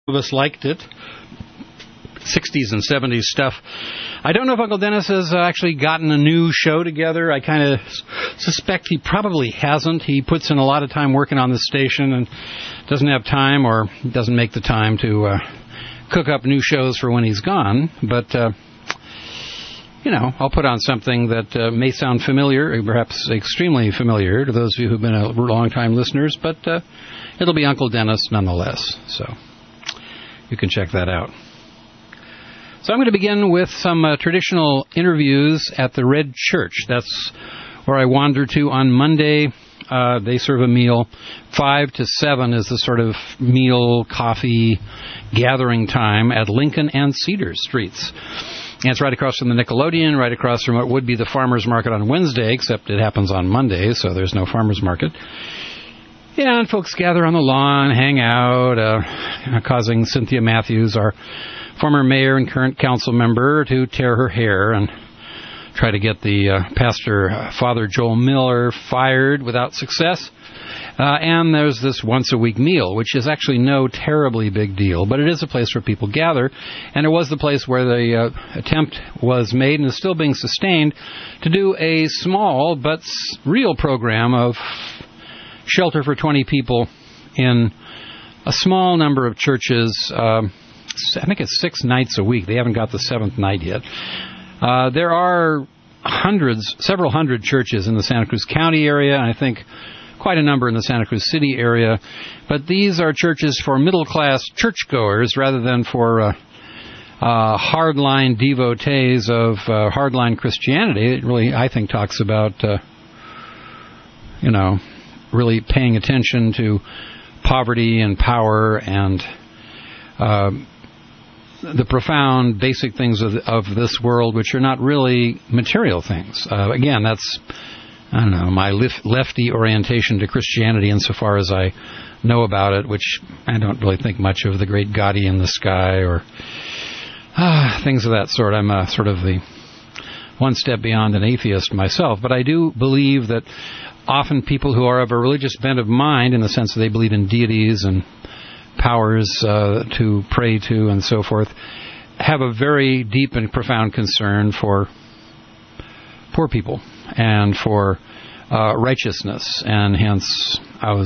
of us liked it. 60s and 70s stuff. I don't know if Uncle Dennis has actually gotten a new show together. I kind of suspect he probably hasn't. He puts in a lot of time working on the station and doesn't have time or doesn't make the time to cook up new shows for when he's gone. But, I'll put on something that may sound familiar, perhaps extremely familiar to those of you who've been long-time listeners, but it'll be Uncle Dennis nonetheless. So you can check that out. So I'm going to begin with some traditional interviews at the Red Church. That's where I wander to on Monday. They serve a meal. 5 to 7 is the sort of meal, coffee, gathering time at Lincoln and Cedar Streets. And it's right across from the Nickelodeon, right across from what would be the farmer's market on Wednesday, except it happens on Monday, so there's no farmer's market. Yeah, and folks gather on the lawn, hang out, causing Cynthia Matthews, our former mayor and current council member, to tear her hair and try to get the pastor, Father Joel Miller, fired without success. And there's this once-a-week meal, which is actually no terribly big deal, but it is a place where people gather, and it was the place where the attempt was made and is still being sustained to do a small but real program of shelter for 20 people in a small number of churches. I think it's 6 nights a week. They haven't got the 7th night yet. There are several hundred churches in the Santa Cruz County area, and I think quite a number in the Santa Cruz City area. But these are churches for middle-class churchgoers rather than for hardline devotees of hardline Christianity. It really, I think, talks about, really paying attention to poverty and power and the profound basic things of this world, which are not really material things. Again, that's, my lefty orientation to Christianity insofar as I know about it, which I don't really think much of the great Gaudi in the sky or things of that sort. I'm sort of the one step beyond an atheist myself, but I do believe that often people who are of a religious bent of mind, in the sense that they believe in deities and powers to pray to and so forth, have a very deep and profound concern for poor people and for righteousness. And hence,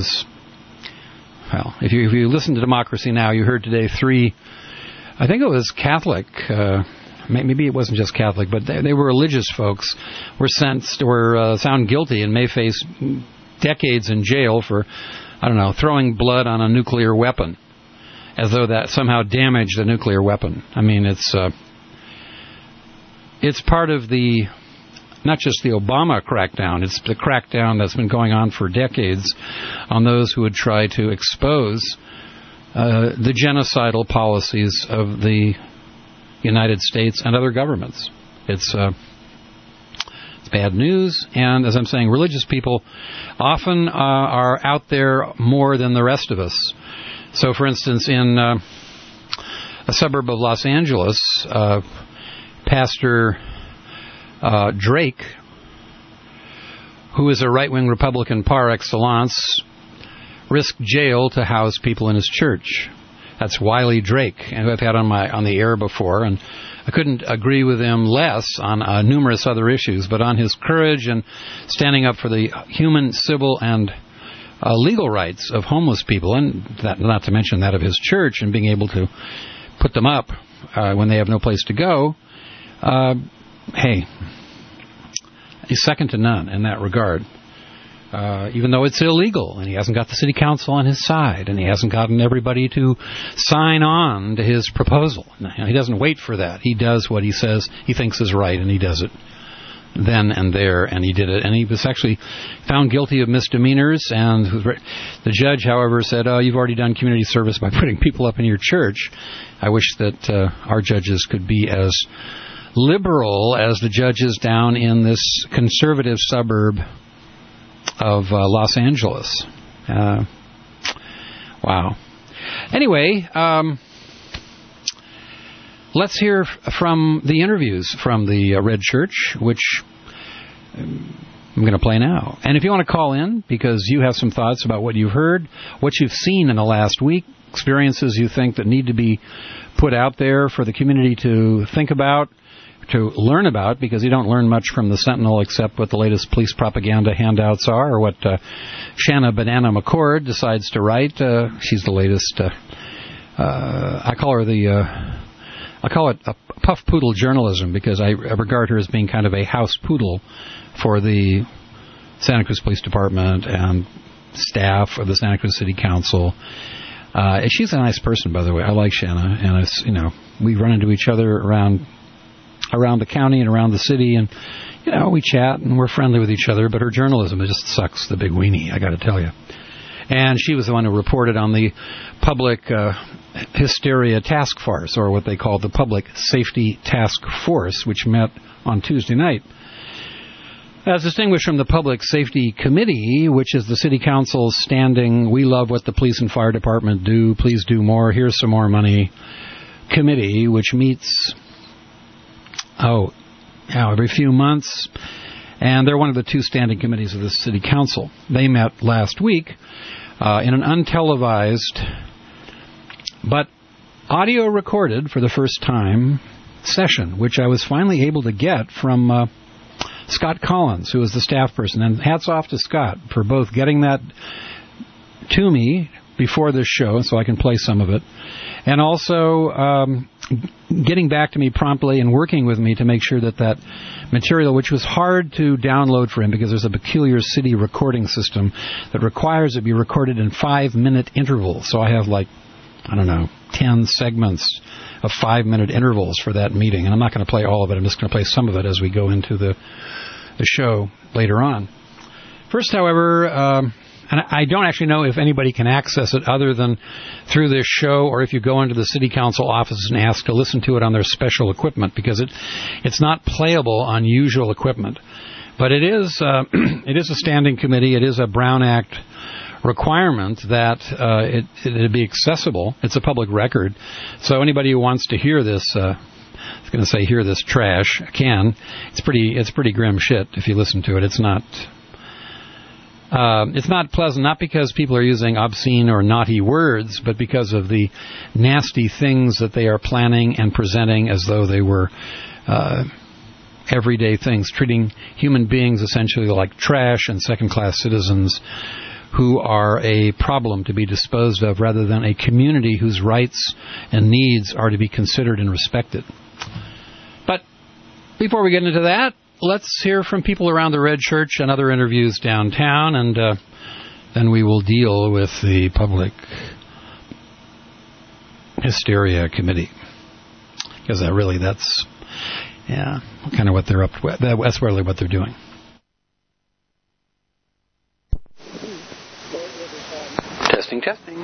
if you listen to Democracy Now!, you heard today 3, I think it was Catholic, maybe it wasn't just Catholic, but they were religious folks, were found guilty and may face decades in jail for, throwing blood on a nuclear weapon, as though that somehow damaged the nuclear weapon. I mean, it's part of the, not just the Obama crackdown, it's the crackdown that's been going on for decades on those who would try to expose the genocidal policies of the United States and other governments. It's bad news, and as I'm saying, religious people often are out there more than the rest of us. So, for instance, in a suburb of Los Angeles, Pastor Drake, who is a right-wing Republican par excellence, risked jail to house people in his church. That's Wiley Drake, who I've had on the air before, and I couldn't agree with him less on numerous other issues, but on his courage and standing up for the human, civil, and legal rights of homeless people, and that, not to mention that of his church, and being able to put them up when they have no place to go. Hey, he's second to none in that regard. Even though it's illegal, and he hasn't got the city council on his side, and he hasn't gotten everybody to sign on to his proposal. He doesn't wait for that. He does what he says he thinks is right, and he does it then and there, and he did it. And he was actually found guilty of misdemeanors, and the judge, however, said, you've already done community service by putting people up in your church. I wish that our judges could be as liberal as the judges down in this conservative suburb of Los Angeles. Wow. Anyway, let's hear from the interviews from the Red Church, which I'm going to play now. And if you want to call in because you have some thoughts about what you've heard, what you've seen in the last week, experiences you think that need to be put out there for the community to think about, to learn about, because you don't learn much from the Sentinel except what the latest police propaganda handouts are, or what Shanna Banana McCord decides to write. She's the latest. I call it a puff poodle journalism, because I regard her as being kind of a house poodle for the Santa Cruz Police Department and staff of the Santa Cruz City Council. She's a nice person, by the way. I like Shanna, and we run into each other around the county and around the city, and we chat and we're friendly with each other. But her journalism, it just sucks the big weenie, I got to tell you. And she was the one who reported on the public hysteria task force, or what they call the Public Safety Task Force, which met on Tuesday night. As distinguished from the Public Safety Committee, which is the City Council's standing, we love what the police and fire department do, please do more, here's some more money, committee, which meets, every few months. And they're one of the two standing committees of the City Council. They met last week in an untelevised, but audio recorded for the first time, session, which I was finally able to get from Scott Collins, who is the staff person. And hats off to Scott for both getting that to me before this show so I can play some of it, and also getting back to me promptly and working with me to make sure that material, which was hard to download for him because there's a peculiar city recording system that requires it be recorded in 5-minute intervals. So I have 10 segments of 5-minute intervals for that meeting. And I'm not going to play all of it. I'm just going to play some of it as we go into the show later on. First, however, and I don't actually know if anybody can access it other than through this show, or if you go into the City Council offices and ask to listen to it on their special equipment, because it's not playable on usual equipment. But it is a standing committee. It is a Brown Act requirement that it be accessible. It's a public record. So anybody who wants to hear this, I was going to say hear this trash, can. It's pretty grim shit if you listen to it. It's not pleasant, not because people are using obscene or naughty words, but because of the nasty things that they are planning and presenting as though they were everyday things, treating human beings essentially like trash and second-class citizens who are a problem to be disposed of, rather than a community whose rights and needs are to be considered and respected. But before we get into that, let's hear from people around the Red Church and other interviews downtown, and then we will deal with the Public Hysteria Committee. Because that's kind of what they're up to. That's really what they're doing. Testing.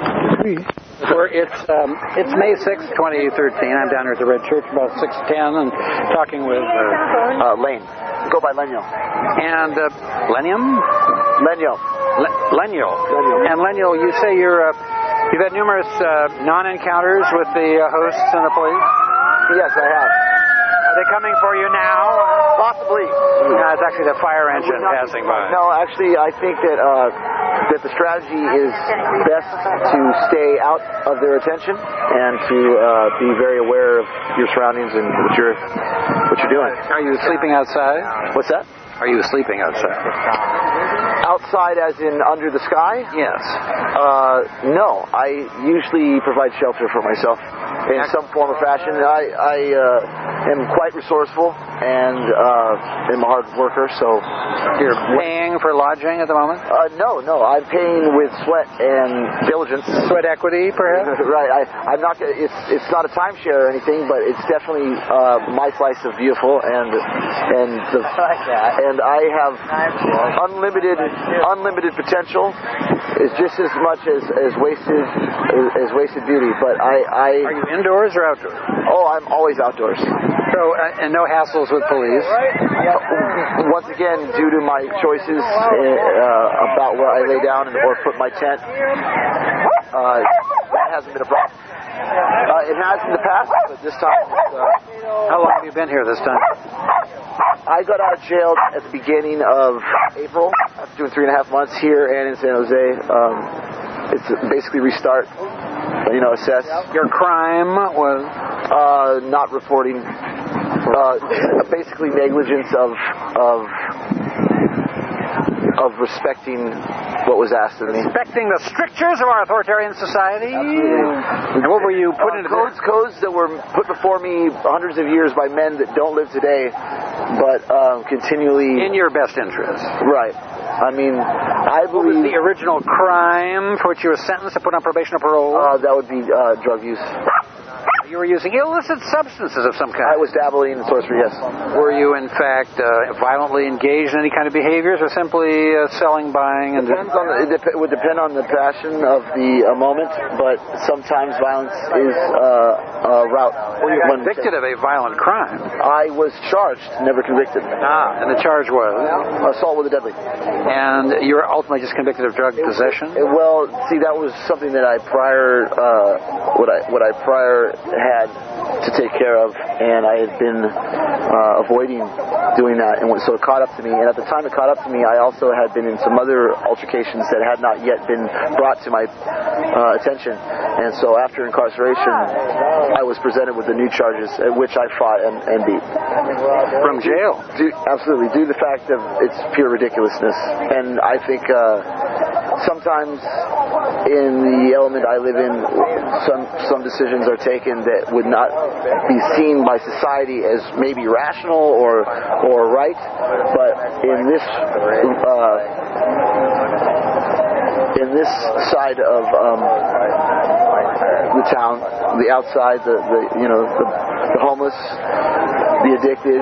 It's May 6th, 2013. I'm down here at the Red Church about 6:10 and talking with Lane. Go by Lenyo. And Lenium? Lenyo. Lenyo. And Lenyo, you say you've had numerous non-encounters with the hosts and the police? Yes, I have. Are they coming for you now? Possibly. No, it's actually the fire engine passing by. No, actually, I think that the strategy is best to stay out of their attention and to be very aware of your surroundings and what you're doing. Are you sleeping outside? What's that? Are you sleeping outside? Outside as in under the sky? Yes. No. I usually provide shelter for myself in some form or fashion. I am quite resourceful and am a hard worker, so... You're paying for lodging at the moment? No. I'm paying with sweat and diligence. Sweat equity, perhaps? Right. I'm not. It's not a timeshare or anything, but it's definitely my slice of beautiful, and I have unlimited potential. Is just as much as wasted beauty. But are you indoors or outdoors? Oh, I'm always outdoors. So and no hassles with police. Once again, due to my choices about where I lay down or put my tent, that hasn't been a problem. It has in the past, but this time... How long have you been here this time? I got out of jail at the beginning of April. After doing 3.5 months here and in San Jose. It's basically restart. assess. Your crime was? Not reporting. Basically negligence of respecting what was asked of me. Respecting the strictures of our authoritarian society? Absolutely. And what were you put into codes that were put before me hundreds of years by men that don't live today, but continually... In your best interest. Right. I mean, I believe... What was the original crime for which you were sentenced to put on probation or parole? That would be drug use. You were using illicit substances of some kind. I was dabbling in sorcery, yes. Were you, in fact, violently engaged in any kind of behaviors, or simply selling, buying, and... It would depend on the passion of the moment, but sometimes violence is a route. Were you convicted of a violent crime? I was charged, never convicted. And the charge was? Assault with a deadly. And you were ultimately just convicted of drug possession? Well, see, that was something that I prior, what I prior had to take care of, and I had been avoiding doing that, and so it caught up to me. And at the time it caught up to me, I also had been in some other altercations that had not yet been brought to my attention. And so after incarceration, I was presented with the new charges, which I fought and beat. From jail? Absolutely, due to the fact of its pure ridiculousness. And I think sometimes in the element I live in, some decisions are taken that would not be seen by society as maybe rational or right, but in this side of the town, the outside, the homeless, the addicted,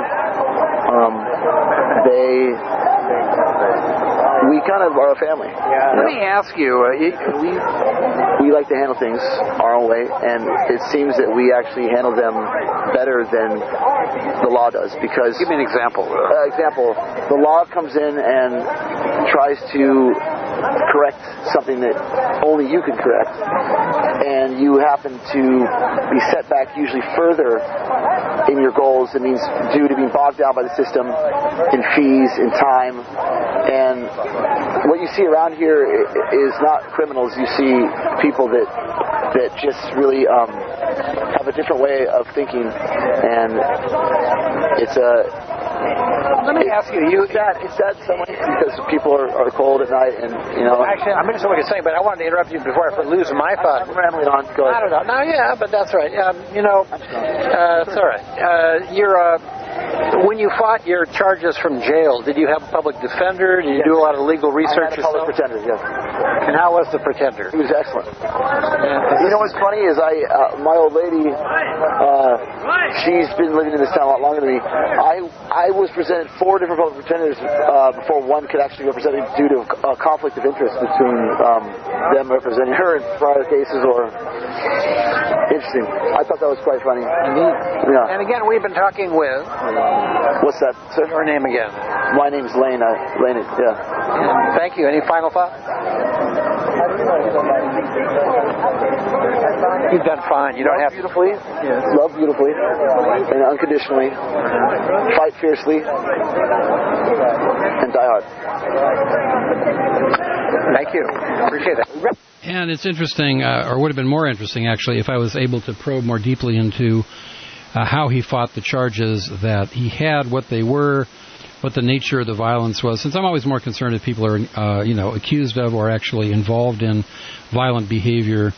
we kind of are a family. Yeah. Let me ask you, we like to handle things our own way, and it seems that we actually handle them better than the law does. Because give me an example. The law comes in and tries to correct something that only you can correct, and you happen to be set back usually further in your goals. It means due to being bogged down by the system in fees, in time, and what you see around here is not criminals. You see people that just really have a different way of thinking, and it's a... Let me ask you, it's sad somewhat because people are cold at night, and Actually, I'm interested in what you're saying, but I wanted to interrupt you before I lose my thought. I'm rambling on. Go ahead. I don't know. No, yeah, but that's right. It's all right. When you fought your charges from jail, did you have a public defender? Did you do a lot of legal research I had a public pretender, yes. And how was the pretender? He was excellent. You know what's funny is my old lady, she's been living in this town a lot longer than me. I was presented 4 different public pretenders before one could actually represent me due to a conflict of interest between them representing her in prior cases or... Interesting. I thought that was quite funny. Yeah. And again, we've been talking with... What's that, sir? Your name again? My name's Lane. Lane, yeah. And thank you. Any final thoughts? You've done fine. You don't have beautifully. Yes. Love beautifully. And unconditionally. Fight fiercely. And die hard. Thank you. Appreciate that. And it's interesting, or would have been more interesting, actually, if I was able to probe more deeply into how he fought the charges that he had, what they were, what the nature of the violence was. Since I'm always more concerned if people are, accused of or actually involved in violent behavior,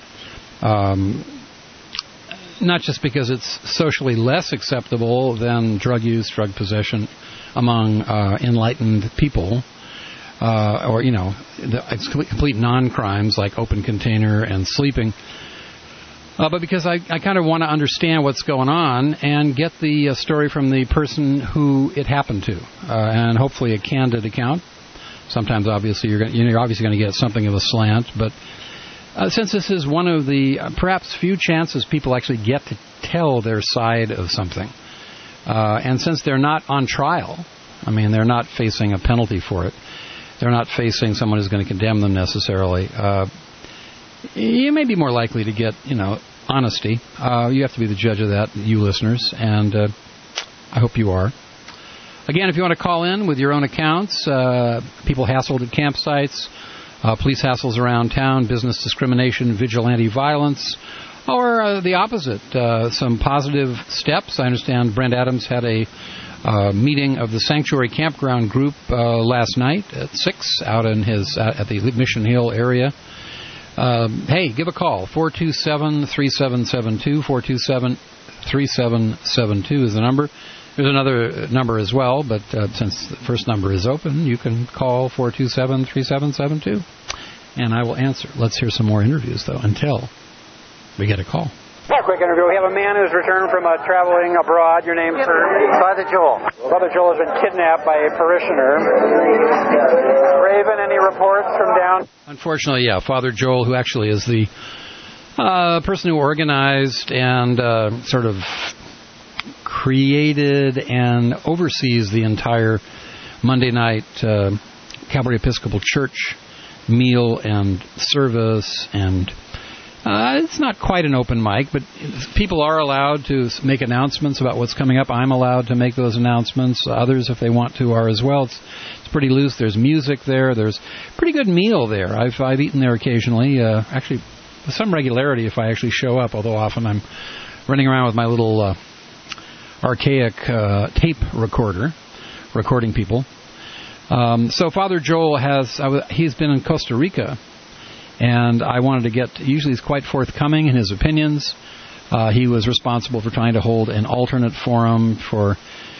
not just because it's socially less acceptable than drug use, drug possession among enlightened people, or the complete non-crimes like open container and sleeping, but because I kind of want to understand what's going on and get the story from the person who it happened to, and hopefully a candid account. Sometimes, obviously, you're obviously going to get something of a slant, but since this is one of the perhaps few chances people actually get to tell their side of something, and since they're not on trial, I mean, they're not facing a penalty for it. They're not facing someone who's going to condemn them necessarily. You may be more likely to get, honesty. You have to be the judge of that, you listeners, and I hope you are. Again, if you want to call in with your own accounts, people hassled at campsites, police hassles around town, business discrimination, vigilante violence, or the opposite, some positive steps. I understand Brent Adams had a meeting of the Sanctuary Campground Group last night at 6 out in at the Mission Hill area. Hey, give a call. 427-3772. 427-3772 is the number. There's another number as well, but since the first number is open, you can call 427-3772, and I will answer. Let's hear some more interviews, though, until we get a call. Yeah, quick interview. We have a man who's returned from traveling abroad. Your name, sir? Father Joel. Father Joel has been kidnapped by a parishioner. Raven, any reports from down? Unfortunately, yeah. Father Joel, who actually is the person who organized and sort of created and oversees the entire Monday night Calvary Episcopal Church meal and service, and it's not quite an open mic, but people are allowed to make announcements about what's coming up. I'm allowed to make those announcements. Others, if they want to, are as well. It's pretty loose. There's music there. There's a pretty good meal there. I've eaten there occasionally, actually with some regularity if I actually show up, although often I'm running around with my little archaic tape recorder, recording people. So Father Joel he's been in Costa Rica, and I wanted to usually he's quite forthcoming in his opinions. He was responsible for trying to hold an alternate forum for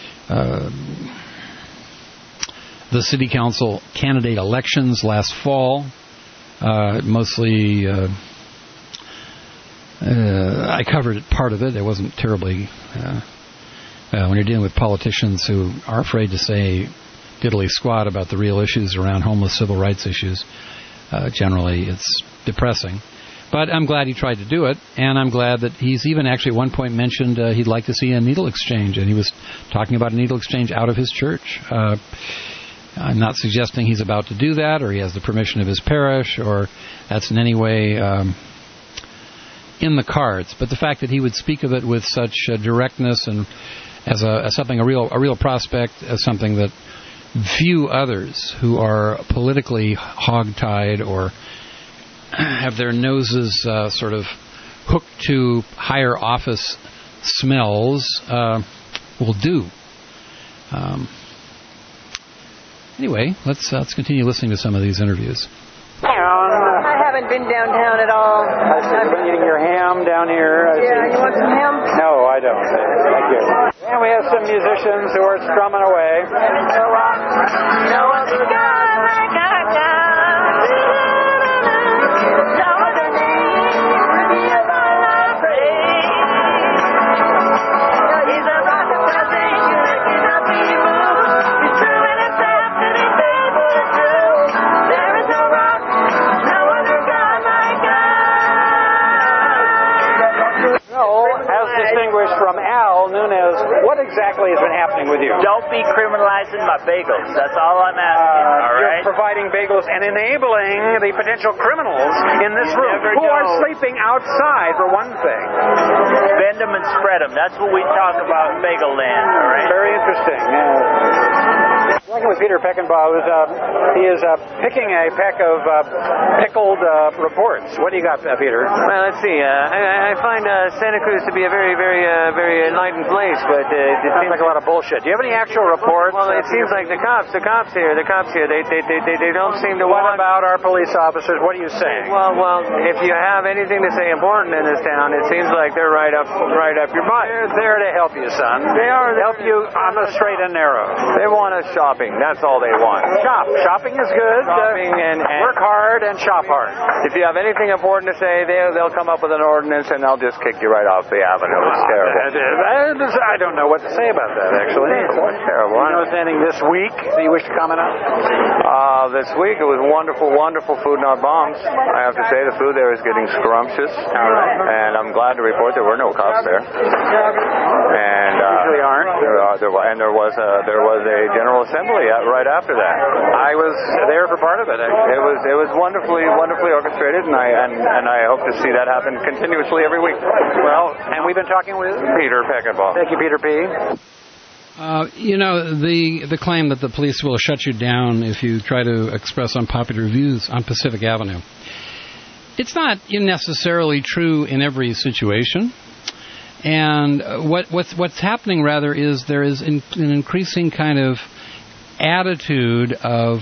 the city council candidate elections last fall. Mostly, I covered part of it. It wasn't terribly... when you're dealing with politicians who are afraid to say diddly squat about the real issues around homeless civil rights issues, generally it's depressing. But I'm glad he tried to do it, and I'm glad that he's even actually at one point mentioned he'd like to see a needle exchange, and he was talking about a needle exchange out of his church. I'm not suggesting he's about to do that, or he has the permission of his parish, or that's in any way in the cards. But the fact that he would speak of it with such directness and as something a real prospect, as something that few others who are politically hogtied or have their noses sort of hooked to higher office smells will do. Anyway, let's continue listening to some of these interviews. I haven't been downtown at all. I've been eating your ham down here. Yeah, you want some ham? No, I don't. Thank you. And we have some musicians who are strumming away. Distinguished from Al Nunez, what exactly has been happening with you? Don't be criminalizing my bagels. That's all I'm asking. All right. You're providing bagels and enabling the potential criminals in this room who are sleeping outside, for one thing. Bend them and spread them. That's what we talk about in Bagel Land. All right. Very interesting. Talking with Peter Peckinpah, he is picking a peck of pickled reports. What do you got, Peter? Well, let's see. I find Santa Cruz to be a very, very enlightened place, but it sounds like a lot of bullshit. Do you have any actual reports? Well, it seems like the cops here, they don't seem to What want... about our police officers? What are you saying? Well, if you have anything to say important in this town, it seems like they're right up your butt. They're there to help you, son. They are help you on the straight and narrow. They want us shopping. That's all they want. Shopping is good. Shopping and work hard and shop hard. If you have anything important to say, they'll come up with an ordinance and they'll just kick you right off the avenue. It's terrible. I don't know what to say about that, actually. It's terrible. You know, anything this week that you wish to comment on? This week it was wonderful food, not bombs. I have to say the food there is getting scrumptious. All right. And I'm glad to report there were no cops there. And usually aren't. There was a general assembly right after that. I was there for part of it. Actually. It was wonderfully orchestrated, and I hope to see that happen continuously every week. Well, and we've been talking with Peter Peckinpah. Thank you, Peter P. The claim that the police will shut you down if you try to express unpopular views on Pacific Avenue. It's not necessarily true in every situation. And what's happening, rather, is there is an increasing kind of attitude of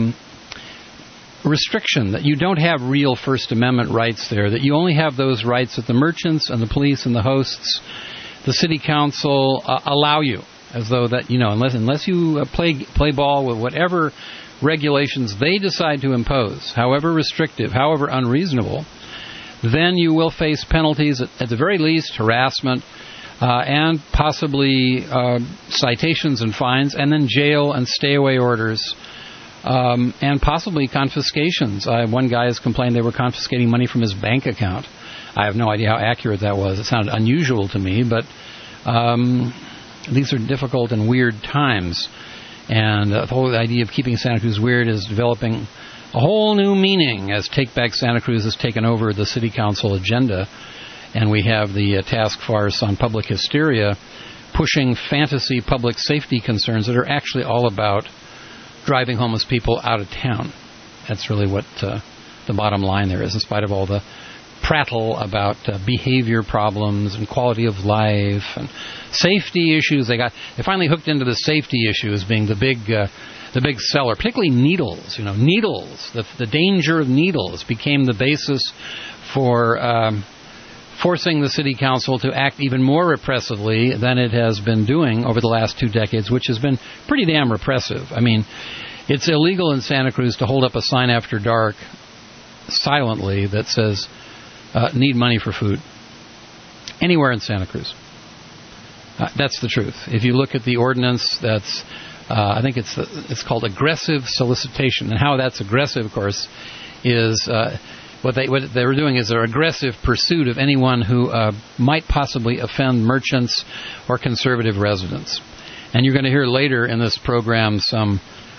restriction, that you don't have real First Amendment rights there, that you only have those rights that the merchants and the police and the hosts, the city council allow you, as though that, unless you play ball with whatever regulations they decide to impose, however restrictive, however unreasonable, then you will face penalties, at the very least, harassment, and possibly citations and fines, and then jail and stay-away orders, and possibly confiscations. One guy has complained they were confiscating money from his bank account. I have no idea how accurate that was. It sounded unusual to me, but these are difficult and weird times. And the whole idea of keeping Santa Cruz weird is developing a whole new meaning as Take Back Santa Cruz has taken over the city council agenda. And we have the task force on public hysteria pushing fantasy public safety concerns that are actually all about driving homeless people out of town. That's really what the bottom line there is, in spite of all the prattle about behavior problems and quality of life and safety issues. They finally hooked into the safety issue as being the big seller, particularly needles. Needles. The danger of needles became the basis for forcing the city council to act even more repressively than it has been doing over the last 2 decades, which has been pretty damn repressive. I mean, it's illegal in Santa Cruz to hold up a sign after dark silently that says, need money for food. Anywhere in Santa Cruz. That's the truth. If you look at the ordinance, that's I think it's called aggressive solicitation. And how that's aggressive, of course, is what they were doing is their aggressive pursuit of anyone who might possibly offend merchants or conservative residents. And you're going to hear later in this program some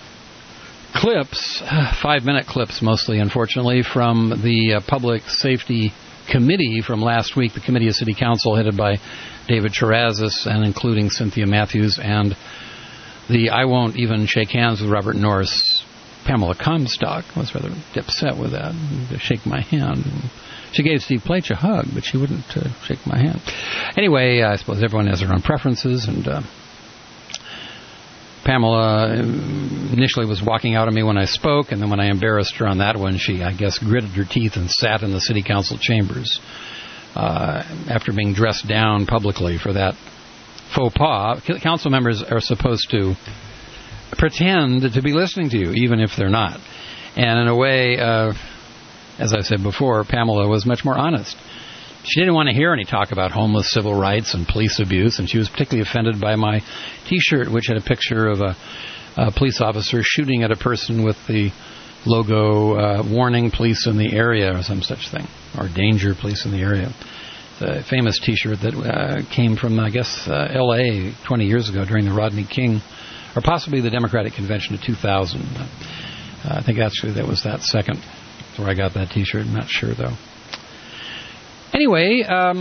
clips, 5-minute clips mostly, unfortunately, from the Public Safety Committee from last week, the Committee of City Council headed by David Chirazis and including Cynthia Matthews and the I won't even shake hands with Robert Norris, Pamela Comstock was rather upset with that, to shake my hand. She gave Steve Plaich a hug, but she wouldn't shake my hand. Anyway, I suppose everyone has their own preferences, and Pamela initially was walking out on me when I spoke, and then when I embarrassed her on that one, she, I guess, gritted her teeth and sat in the city council chambers after being dressed down publicly for that faux pas. Council members are supposed to pretend to be listening to you, even if they're not. And in a way, as I said before, Pamela was much more honest. She didn't want to hear any talk about homeless civil rights and police abuse, and she was particularly offended by my T-shirt, which had a picture of a police officer shooting at a person with the logo warning police in the area or some such thing, or danger police in the area. It's a famous T-shirt that came from, I guess, L.A. 20 years ago during the Rodney King, or possibly the Democratic Convention of 2000. I think actually that was that second where I got that T-shirt. I'm not sure, though. Anyway,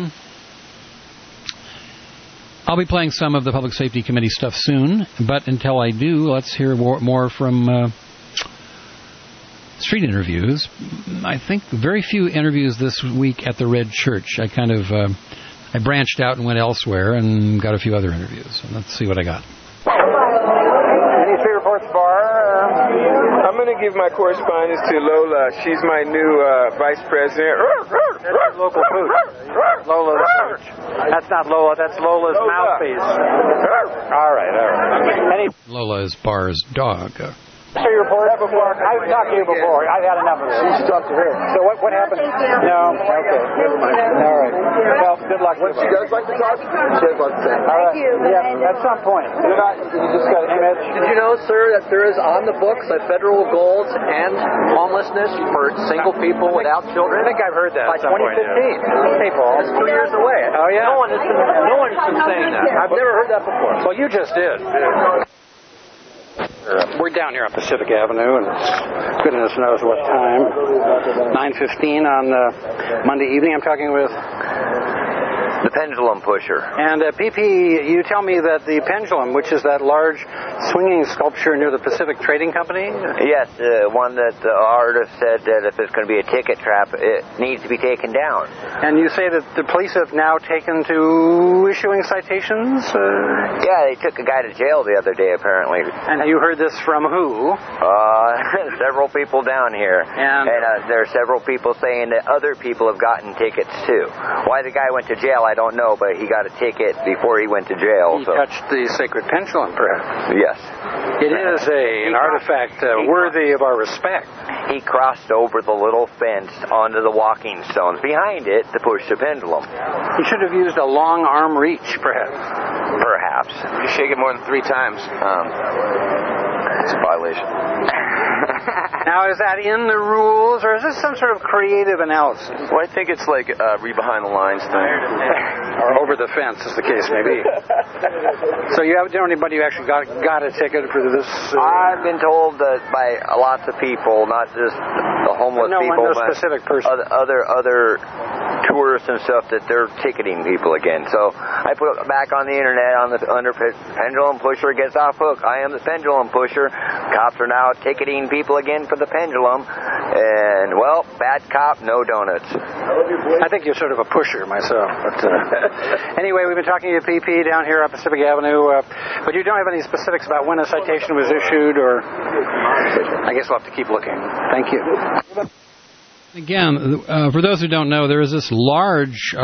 I'll be playing some of the Public Safety Committee stuff soon, but until I do, let's hear more from street interviews. I think very few interviews this week at the Red Church. I kind of I branched out and went elsewhere and got a few other interviews. So let's see what I got. Any street reports, Bar? I'm going to give my correspondence to Lola. She's my new vice president. That's local food. Lola the Pooch. That's not Lola, that's Lola's mouthpiece. All right. Lola is Bar's dog. Street reports? I've talked to you before. I've had enough of this. You should talk to her. So what happened? No. Okay. Never mind. All right. Well, good luck. Would you guys like to talk? She does like to say. Thank you. Yeah, at some point. You just got an image. Did you know, sir, that there is on the books a federal goal to end homelessness for single people without children? I think I've heard that by 2015. Hey, Paul. That's 2 years away. Oh, yeah? No one has been saying that. I've never heard that before. Well, you just did. We're down here on Pacific Avenue, and goodness knows what time. 9:15 on Monday evening. I'm talking with The Pendulum Pusher. And PP, you tell me that the Pendulum, which is that large swinging sculpture near the Pacific Trading Company? Yes, one that the artist said that if it's going to be a ticket trap, it needs to be taken down. And you say that the police have now taken to issuing citations? Yeah, they took a guy to jail the other day, apparently. And you heard this from who? Several people down here. And there are several people saying that other people have gotten tickets, too. Why the guy went to jail, I don't know, but he got a ticket before he went to jail. He touched the sacred pendulum, perhaps. Yes. It is an artifact worthy of our respect. He crossed over the little fence onto the walking stones behind it to push the pendulum. He should have used a long arm reach, perhaps. Perhaps. If you shake it more than 3 times, it's a violation. Now, is that in the rules, or is this some sort of creative analysis? Well, I think it's like a read behind the lines thing. Or over the fence, as the case may be. So you haven't known anybody who actually got a ticket for this? I've been told that by lots of people, not just the homeless people, but specific person. Other tourists and stuff, that they're ticketing people again. So I put it back on the internet under Pendulum Pusher gets off hook. I am the Pendulum Pusher. Cops are now ticketing people again for the pendulum. And, well, bad cop, no donuts. I think you're sort of a pusher myself. But anyway, we've been talking to PP down here on Pacific Avenue. But you don't have any specifics about when a citation was issued, or I guess we'll have to keep looking. Thank you. Again, for those who don't know, there is this large,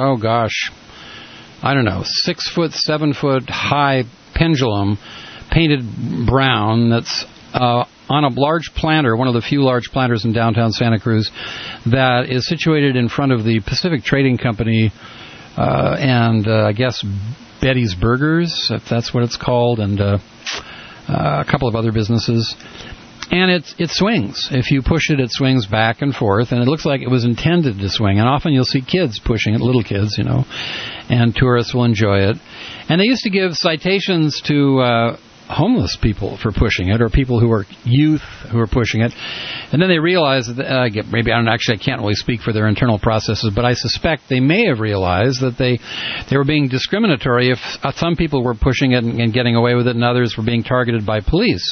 6 foot, 7 foot high pendulum painted brown that's on a large planter, one of the few large planters in downtown Santa Cruz, that is situated in front of the Pacific Trading Company and I guess Betty's Burgers, if that's what it's called, and a couple of other businesses. And it swings. If you push it, it swings back and forth, and it looks like it was intended to swing. And often you'll see kids pushing it, little kids, and tourists will enjoy it. And they used to give citations to homeless people for pushing it, or people who are youth who are pushing it. And then they realized that, I can't really speak for their internal processes, but I suspect they may have realized that they were being discriminatory if some people were pushing it and getting away with it, and others were being targeted by police.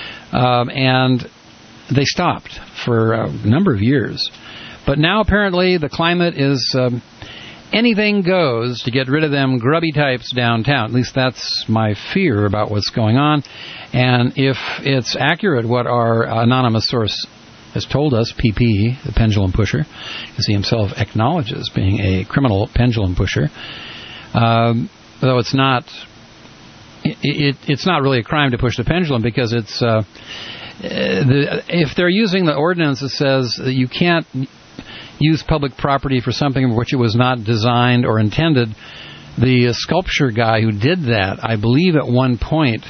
And they stopped for a number of years. But now apparently the climate is anything goes to get rid of them grubby types downtown. At least that's my fear about what's going on. And if it's accurate what our anonymous source has told us, PP, the pendulum pusher, as he himself acknowledges being a criminal pendulum pusher, though it's not... It's not really a crime to push the pendulum, because it's if they're using the ordinance that says that you can't use public property for something for which it was not designed or intended. The sculpture guy who did that, I believe at one point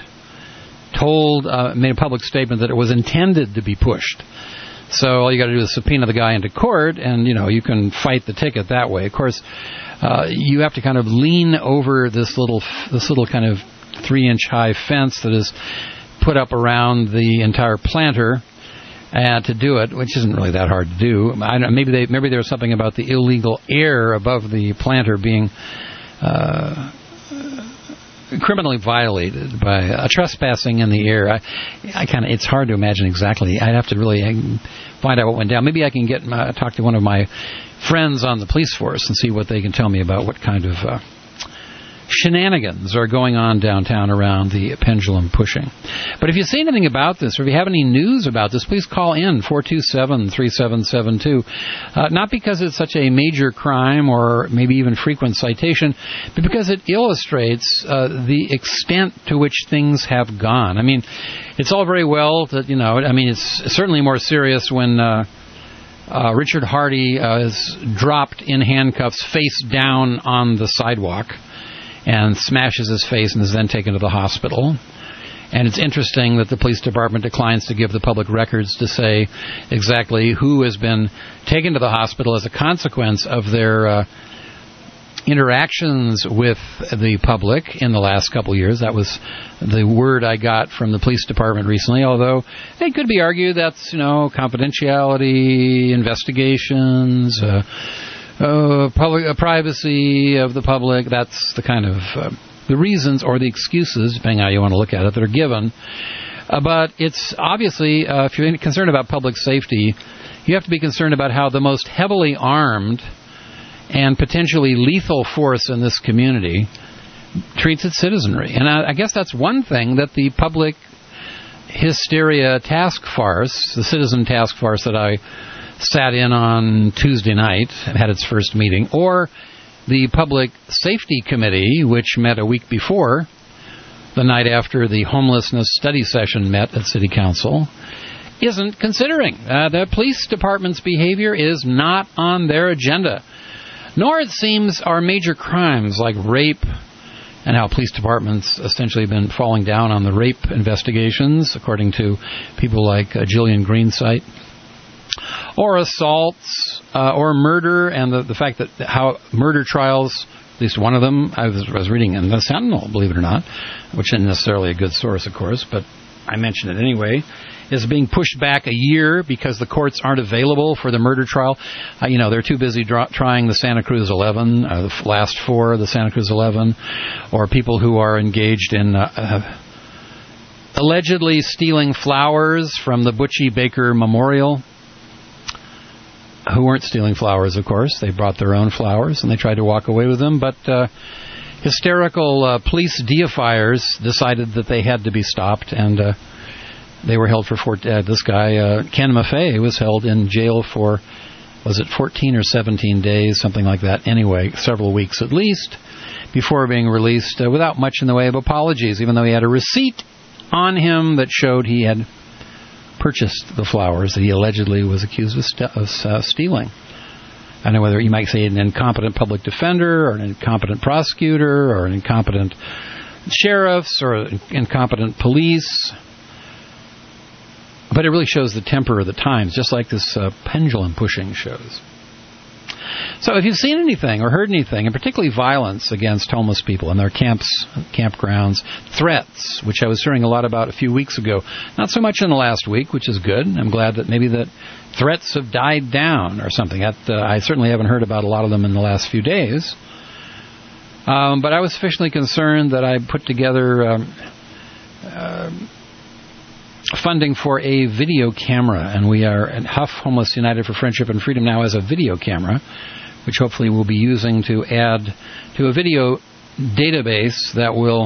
made a public statement that it was intended to be pushed. So all you got to do is subpoena the guy into court, and you can fight the ticket that way. Of course, you have to kind of lean over this little kind of 3-inch high fence that is put up around the entire planter to do it, which isn't really that hard to do. Maybe there's something about the illegal air above the planter being criminally violated by trespassing in the air. It's hard to imagine exactly. I'd have to really find out what went down. Maybe I can talk to one of my friends on the police force and see what they can tell me about what kind of shenanigans are going on downtown around the pendulum pushing. But if you see anything about this, or if you have any news about this, please call in 427-3772. Not because it's such a major crime or maybe even frequent citation, but because it illustrates the extent to which things have gone. I mean, it's all very well that, it's certainly more serious when Richard Hardy is dropped in handcuffs face down on the sidewalk and smashes his face and is then taken to the hospital. And it's interesting that the police department declines to give the public records to say exactly who has been taken to the hospital as a consequence of their interactions with the public in the last couple of years. That was the word I got from the police department recently, although it could be argued that's, confidentiality, investigations, privacy of the public. That's the kind of the reasons or the excuses, depending on how you want to look at it, that are given. But it's obviously, if you're concerned about public safety, you have to be concerned about how the most heavily armed and potentially lethal force in this community treats its citizenry. And I guess that's one thing that the public hysteria task force, the citizen task force that I sat in on Tuesday night and had its first meeting, or the public safety committee, which met a week before, the night after the homelessness study session met at City Council, isn't considering. The police department's behavior is not on their agenda. Nor, it seems, are major crimes like rape, and how police departments essentially have been falling down on the rape investigations, according to people like Gillian Greensight, or assaults, or murder, and the fact that how murder trials, at least one of them, I was reading in the Sentinel, believe it or not, which isn't necessarily a good source, of course, but I mentioned it anyway, is being pushed back a year because the courts aren't available for the murder trial. They're too busy trying the Santa Cruz 11, the last four of the Santa Cruz 11, or people who are engaged in allegedly stealing flowers from the Butchie Baker Memorial, who weren't stealing flowers, of course. They brought their own flowers, and they tried to walk away with them, but hysterical police deifiers decided that they had to be stopped, and they were held for this guy, Ken Maffei, was held in jail for, was it 14 or 17 days, something like that. Anyway, several weeks at least, before being released without much in the way of apologies, even though he had a receipt on him that showed he had purchased the flowers that he allegedly was accused of stealing. I don't know whether you might say an incompetent public defender or an incompetent prosecutor or an incompetent sheriffs or incompetent police. But it really shows the temper of the times, just like this pendulum pushing shows. So if you've seen anything or heard anything, and particularly violence against homeless people in their camps, campgrounds, threats, which I was hearing a lot about a few weeks ago, not so much in the last week, which is good. I'm glad that maybe that threats have died down or something. I certainly haven't heard about a lot of them in the last few days. But I was sufficiently concerned that I put together funding for a video camera, and we are at Huff Homeless United for Friendship and Freedom now has a video camera, which hopefully we'll be using to add to a video database that will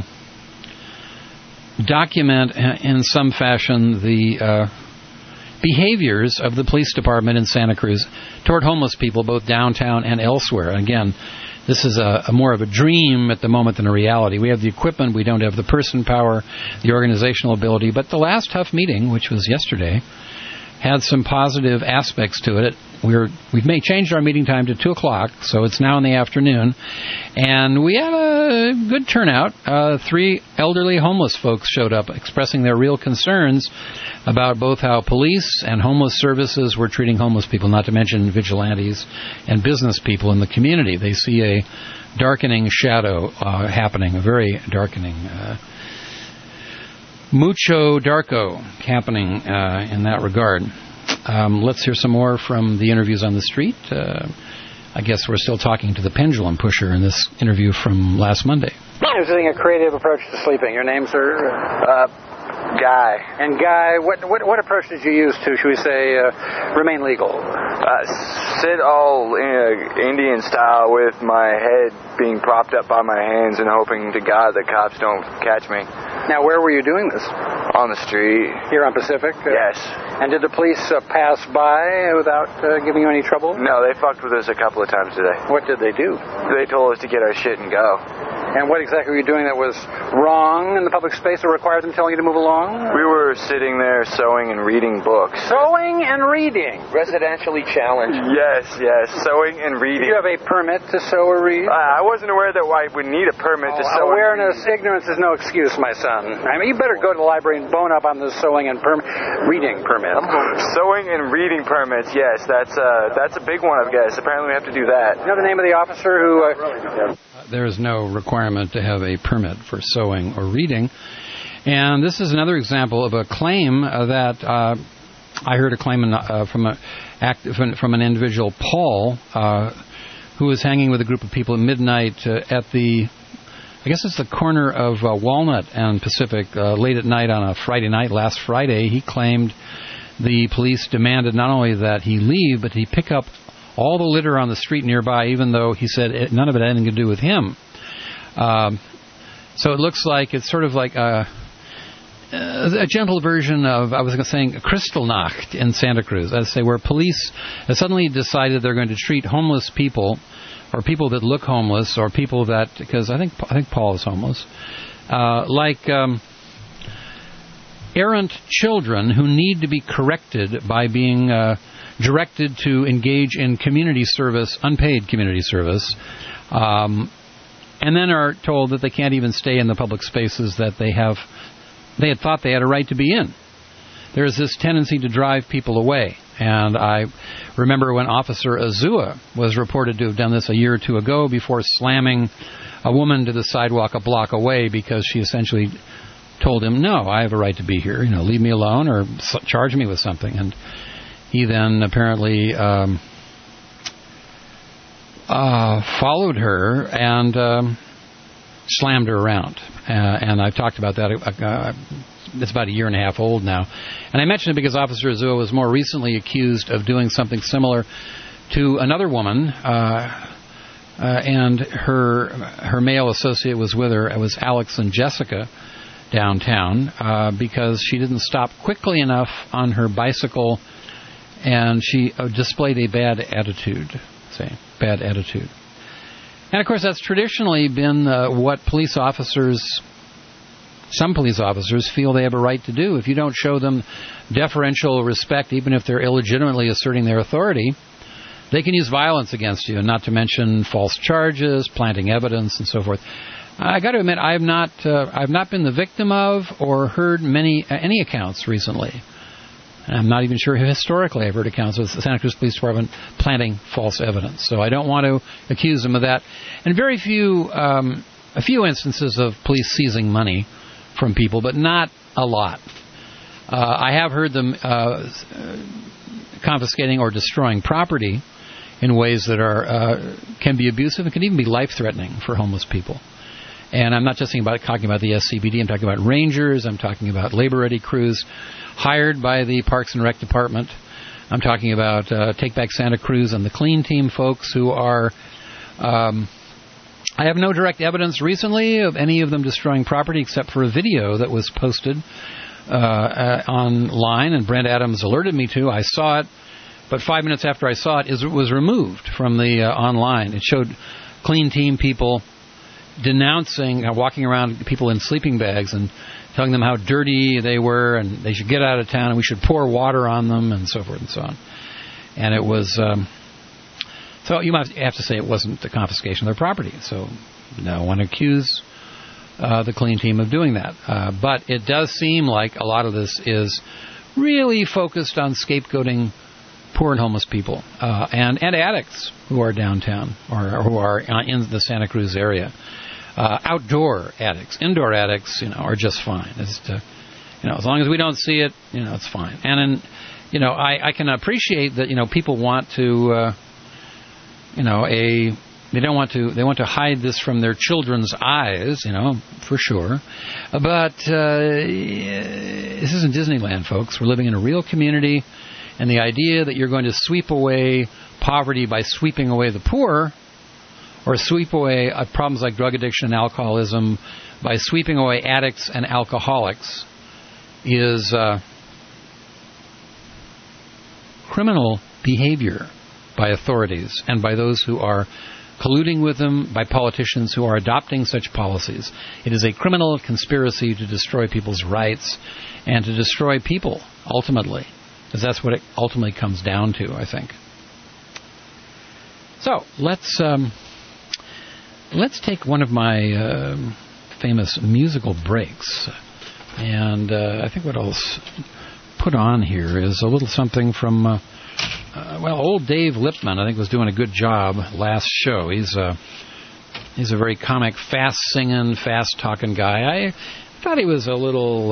document in some fashion the behaviors of the police department in Santa Cruz toward homeless people, both downtown and elsewhere. And again, this is a more of a dream at the moment than a reality. We have the equipment, we don't have the person power, the organizational ability, but the last Huff meeting, which was yesterday, had some positive aspects to it. We've changed our meeting time to 2 o'clock, so it's now in the afternoon, and we had a good turnout. 3 elderly homeless folks showed up expressing their real concerns about both how police and homeless services were treating homeless people, not to mention vigilantes and business people in the community. They see a darkening shadow happening, a very darkening, mucho darko happening in that regard. Let's hear some more from the interviews on the street. I guess we're still talking to the pendulum pusher in this interview from last Monday. Using a creative approach to sleeping. Your name, sir? Guy. And Guy, what approach did you use to, should we say, remain legal? Sit all Indian style with my head being propped up by my hands and hoping to God that cops don't catch me. Now, where were you doing this? On the street. Here on Pacific? Yes. And did the police pass by without giving you any trouble? No, they fucked with us a couple of times today. What did they do? They told us to get our shit and go. And what exactly were you doing that was wrong in the public space or required them telling you to move along? We were sitting there sewing and reading books. Sewing and reading? Residentially challenged. Yes, sewing and reading. Did you have a permit to sew or read? I wasn't aware that I would need a permit to sew. Awareness, ignorance is no excuse, my son. I mean, you better go to the library and bone up on the sewing and reading permit. Sewing and reading permits, yes, that's a big one, I guess. Apparently we have to do that. You know the name of the officer who... There is no requirement to have a permit for sewing or reading. And this is another example of a claim that I heard a claim from an individual, Paul, who was hanging with a group of people at midnight at the, I guess it's the corner of Walnut and Pacific, late at night on a Friday night, last Friday. He claimed the police demanded not only that he leave, but he pick up all the litter on the street nearby, even though he said none of it had anything to do with him. So it looks like it's sort of like a gentle version of, I was saying, Kristallnacht in Santa Cruz. I'd say where police have suddenly decided they're going to treat homeless people, or people that look homeless, or people that, because I think Paul is homeless, like errant children who need to be corrected by being directed to engage in community service, unpaid community service, and then are told that they can't even stay in the public spaces that they had thought they had a right to be in. There's this tendency to drive people away. And I remember when Officer Azua was reported to have done this a year or two ago before slamming a woman to the sidewalk a block away because she essentially told him, no, I have a right to be here. Leave me alone or charge me with something. And he then apparently followed her and slammed her around. And I've talked about that. It's about a year and a half old now. And I mention it because Officer Azua was more recently accused of doing something similar to another woman, and her male associate was with her. It was Alex and Jessica downtown, because she didn't stop quickly enough on her bicycle, and she displayed a bad attitude. And, of course, that's traditionally been what some police officers feel they have a right to do. If you don't show them deferential respect, even if they're illegitimately asserting their authority, they can use violence against you, and not to mention false charges, planting evidence, and so forth. I got to admit, I've not been the victim of or heard any accounts recently. And I'm not even sure historically I've heard accounts of the Santa Cruz Police Department planting false evidence. So I don't want to accuse them of that. And a few instances of police seizing money from people, but not a lot. I have heard them confiscating or destroying property in ways that can be abusive and can even be life-threatening for homeless people. And I'm not just talking about the SCBD. I'm talking about rangers. I'm talking about labor-ready crews hired by the Parks and Rec Department. I'm talking about Take Back Santa Cruz and the Clean Team folks who are... I have no direct evidence recently of any of them destroying property except for a video that was posted online, and Brent Adams alerted me to. I saw it, but 5 minutes after I saw it, it was removed from the online. It showed Clean Team people denouncing, walking around people in sleeping bags and telling them how dirty they were and they should get out of town and we should pour water on them and so forth and so on. And it was... So you might have to say it wasn't the confiscation of their property. So no one accuse the Clean Team of doing that. But it does seem like a lot of this is really focused on scapegoating poor and homeless people and addicts who are downtown or who are in the Santa Cruz area. Outdoor addicts, indoor addicts, are just fine. It's as long as we don't see it, it's fine. And I can appreciate that people want to. They want to hide this from their children's eyes, for sure. But this isn't Disneyland, folks. We're living in a real community, and the idea that you're going to sweep away poverty by sweeping away the poor, or sweep away problems like drug addiction and alcoholism by sweeping away addicts and alcoholics is criminal behavior by authorities and by those who are colluding with them, by politicians who are adopting such policies. It is a criminal conspiracy to destroy people's rights and to destroy people, ultimately, because that's what it ultimately comes down to, I think. So, let's take one of my famous musical breaks. And I think what I'll put on here is a little something from... old Dave Lippman, I think, was doing a good job last show. He's a very comic, fast-singing, fast-talking guy. I thought he was a little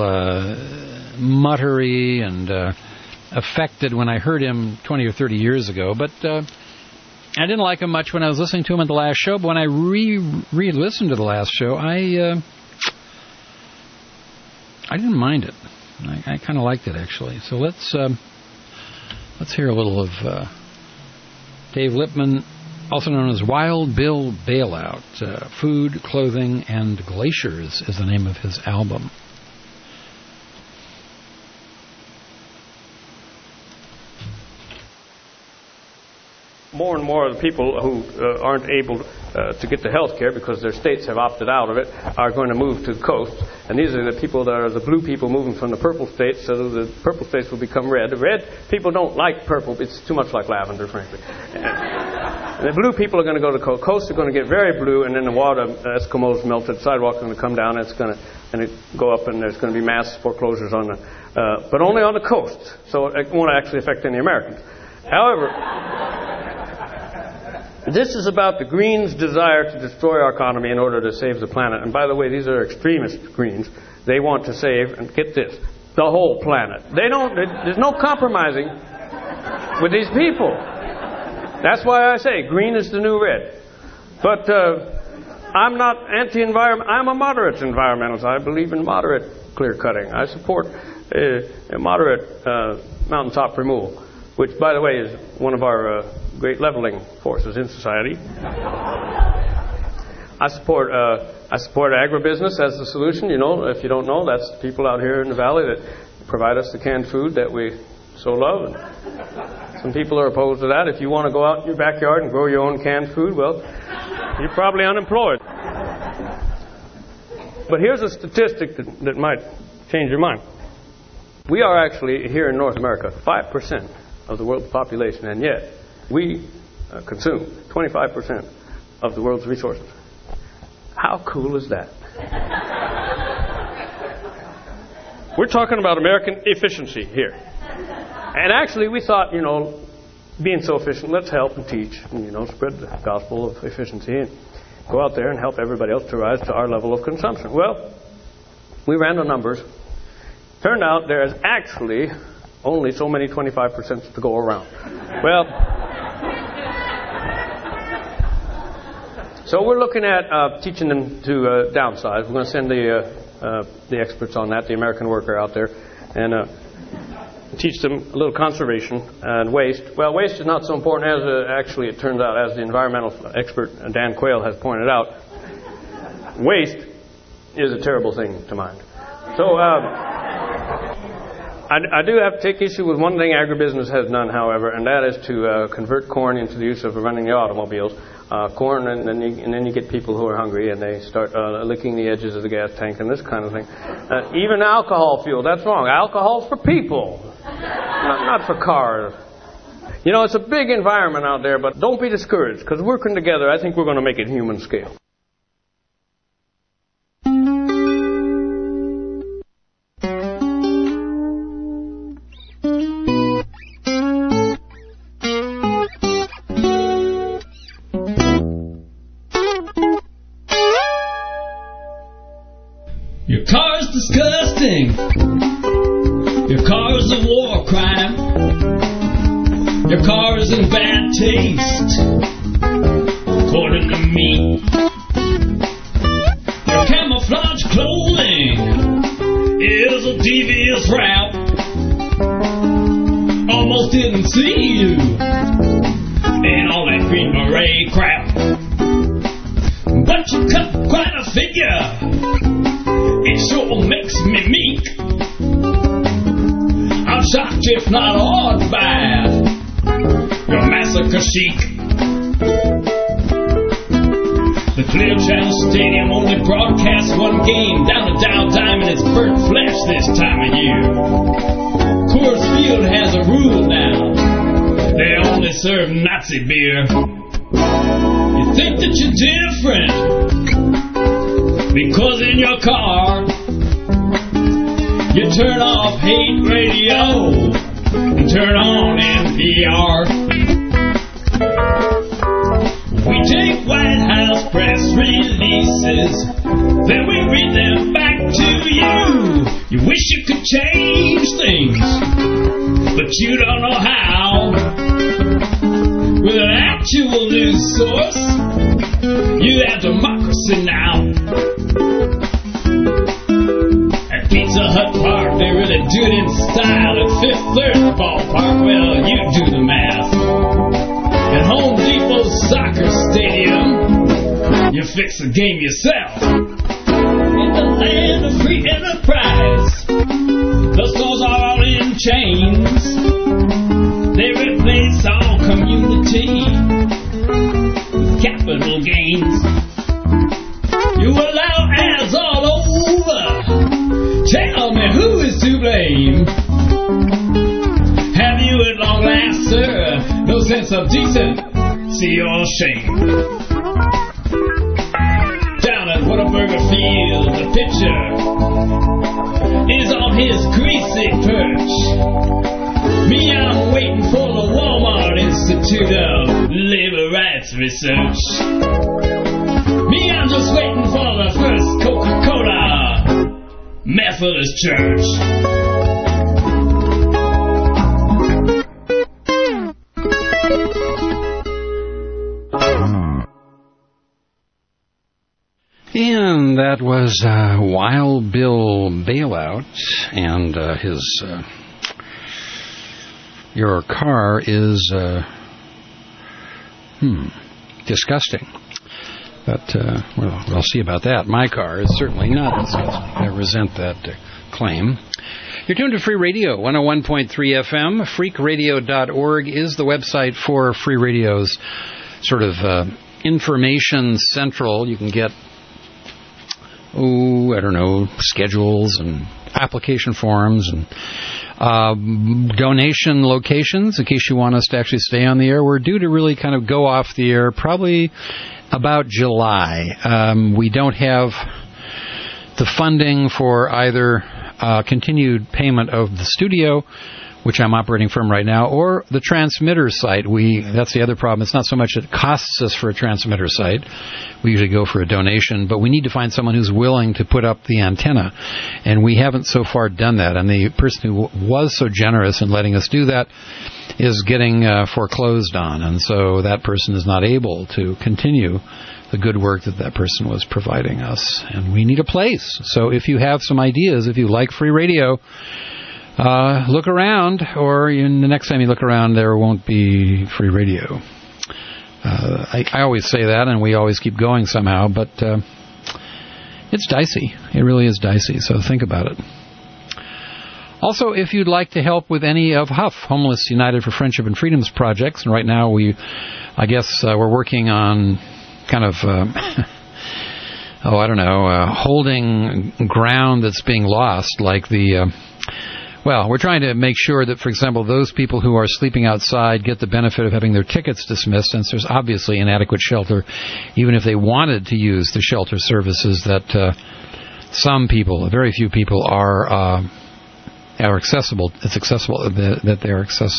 muttery and affected when I heard him 20 or 30 years ago, but I didn't like him much when I was listening to him in the last show, but when I re-listened to the last show, I didn't mind it. I kind of liked it, actually. So let's hear a little of Dave Lippman, also known as Wild Bill Bailout. Food, Clothing, and Glaciers is the name of his album. More and more of the people who aren't able to get the health care because their states have opted out of it are going to move to the coast. And these are the people that are the blue people moving from the purple states, so the purple states will become red. The red people don't like purple. It's too much like lavender, frankly. And the blue people are going to go to the coast. They're going to get very blue, and then the water, Eskimos melted, sidewalks are going to come down, and it go up, and there's going to be mass foreclosures on but only on the coast. So it won't actually affect any Americans. However, this is about the Greens' desire to destroy our economy in order to save the planet. And by the way, these are extremist Greens. They want to save, and get this, the whole planet. There's no compromising with these people. That's why I say green is the new red. But I'm not anti-environment. I'm a moderate environmentalist. I believe in moderate clear cutting. I support a moderate mountaintop removal, which, by the way, is one of our great leveling forces in society. I support agribusiness as the solution. You know, if you don't know, that's the people out here in the valley that provide us the canned food that we so love. And some people are opposed to that. If you want to go out in your backyard and grow your own canned food, well, you're probably unemployed. But here's a statistic that might change your mind. We are actually, here in North America, 5% of the world's population, and yet we consume 25% of the world's resources. How cool is that? We're talking about American efficiency here. And actually, we thought, being so efficient, let's help and teach, and, spread the gospel of efficiency and go out there and help everybody else to rise to our level of consumption. Well, we ran the numbers. Turned out there is actually only so many 25% to go around. Well, so we're looking at teaching them to downsize. We're going to send the experts on that, the American worker out there, and teach them a little conservation and waste. Well, waste is not so important as actually it turns out, as the environmental expert Dan Quayle has pointed out. Waste is a terrible thing to mind. So I do have to take issue with one thing agribusiness has done, however, and that is to convert corn into the use of running the automobiles. Corn, and then you get people who are hungry, and they start licking the edges of the gas tank and this kind of thing. Even alcohol fuel, that's wrong. Alcohol's for people, not for cars. It's a big environment out there, but don't be discouraged, because working together, I think we're going to make it human scale. Your car's disgusting. Your car is a war crime. Your car is in bad taste, according to me. Your camouflage clothing is a devious route. Almost didn't see you in all that Green Beret crap. But you cut quite a figure. It sure makes me meek. I'm shocked, if not awed by your massacre chic. The Clear Channel Stadium only broadcasts one game. Down at Dow Diamond, it's burnt flesh this time of year. Coors Field has a rule now. They only serve Nazi beer. You think that you're different because in your car you turn off hate radio and turn on NPR. We take White House press releases, then we read them back to you. You wish you could change things, but you don't know how. With an actual style at Fifth Third Ballpark, well, you do the math. At Home Depot Soccer Stadium, you fix the game yourself. In the land of free enterprise, the stores are all in chains. They replace all community with capital gains. You allow ads all over. Tell me who is to blame. Have you at long last, sir, no sense of decency or shame? Down at Whataburger Field, the pitcher is on his greasy perch. Me, I'm waiting for the Walmart Institute of Labor Rights Research. Me, I'm just waiting for the first Coca-Cola Methodist Church. And that was Wild Bill Bailout and his Your Car is disgusting. But, well, we'll see about that. My car is certainly not disgusting. I resent that claim. You're tuned to Free Radio, 101.3 FM. Freakradio.org is the website for Free Radio's sort of information central. You can get, schedules and application forms and donation locations in case you want us to actually stay on the air. We're due to really kind of go off the air probably about July. We don't have the funding for either continued payment of the studio, which I'm operating from right now, or the transmitter site. That's the other problem. It's not so much it costs us for a transmitter site. We usually go for a donation, but we need to find someone who's willing to put up the antenna, and we haven't so far done that. And the person who was so generous in letting us do that is getting foreclosed on, and so that person is not able to continue the good work that person was providing us, and we need a place. So if you have some ideas, if you like Free Radio, look around, or the next time you look around, there won't be Free Radio. I always say that, and we always keep going somehow, but it's dicey. It really is dicey, so think about it. Also, if you'd like to help with any of HUF, Homeless United for Friendship and Freedoms projects, and right now we're working on kind of, holding ground that's being lost, like we're trying to make sure that, for example, those people who are sleeping outside get the benefit of having their tickets dismissed, since there's obviously inadequate shelter, even if they wanted to use the shelter services that some people, very few people, are accessible. It's accessible that they're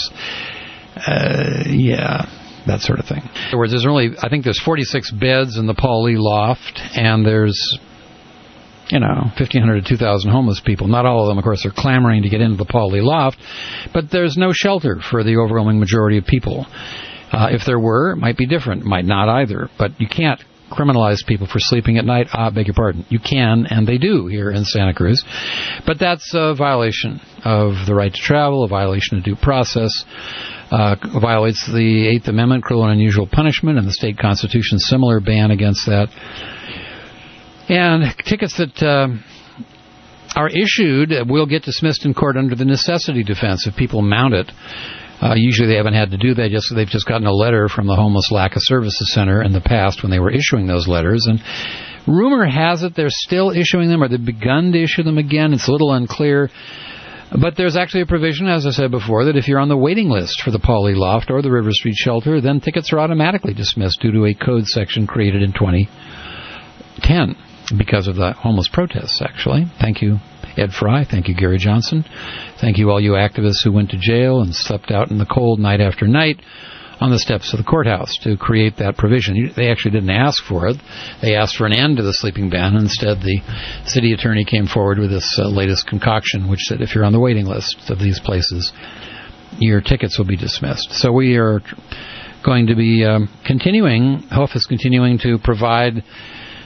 that sort of thing. In other words, there's 46 beds in the Paul Lee Loft, and there's 1,500 to 2,000 homeless people. Not all of them, of course, are clamoring to get into the Paul Lee Loft, but there's no shelter for the overwhelming majority of people. If there were, it might be different. Might not either. But you can't criminalize people for sleeping at night. Beg your pardon. You can, and they do here in Santa Cruz. But that's a violation of the right to travel, a violation of due process, violates the Eighth Amendment, cruel and unusual punishment, and the state constitution's similar ban against that. And tickets that are issued will get dismissed in court under the necessity defense if people mount it. Usually they haven't had to do that. They've just gotten a letter from the Homeless Lack of Services Center in the past when they were issuing those letters. And rumor has it they're still issuing them, or they've begun to issue them again. It's a little unclear. But there's actually a provision, as I said before, that if you're on the waiting list for the Paul Lee Loft or the River Street Shelter, then tickets are automatically dismissed due to a code section created in 2010 because of the homeless protests, actually. Thank you, Ed Fry. Thank you, Gary Johnson. Thank you, all you activists who went to jail and slept out in the cold night after night on the steps of the courthouse to create that provision. They actually didn't ask for it. They asked for an end to the sleeping ban. Instead, the city attorney came forward with this latest concoction, which said if you're on the waiting list of these places, your tickets will be dismissed. So we are going to be continuing, HUF is continuing to provide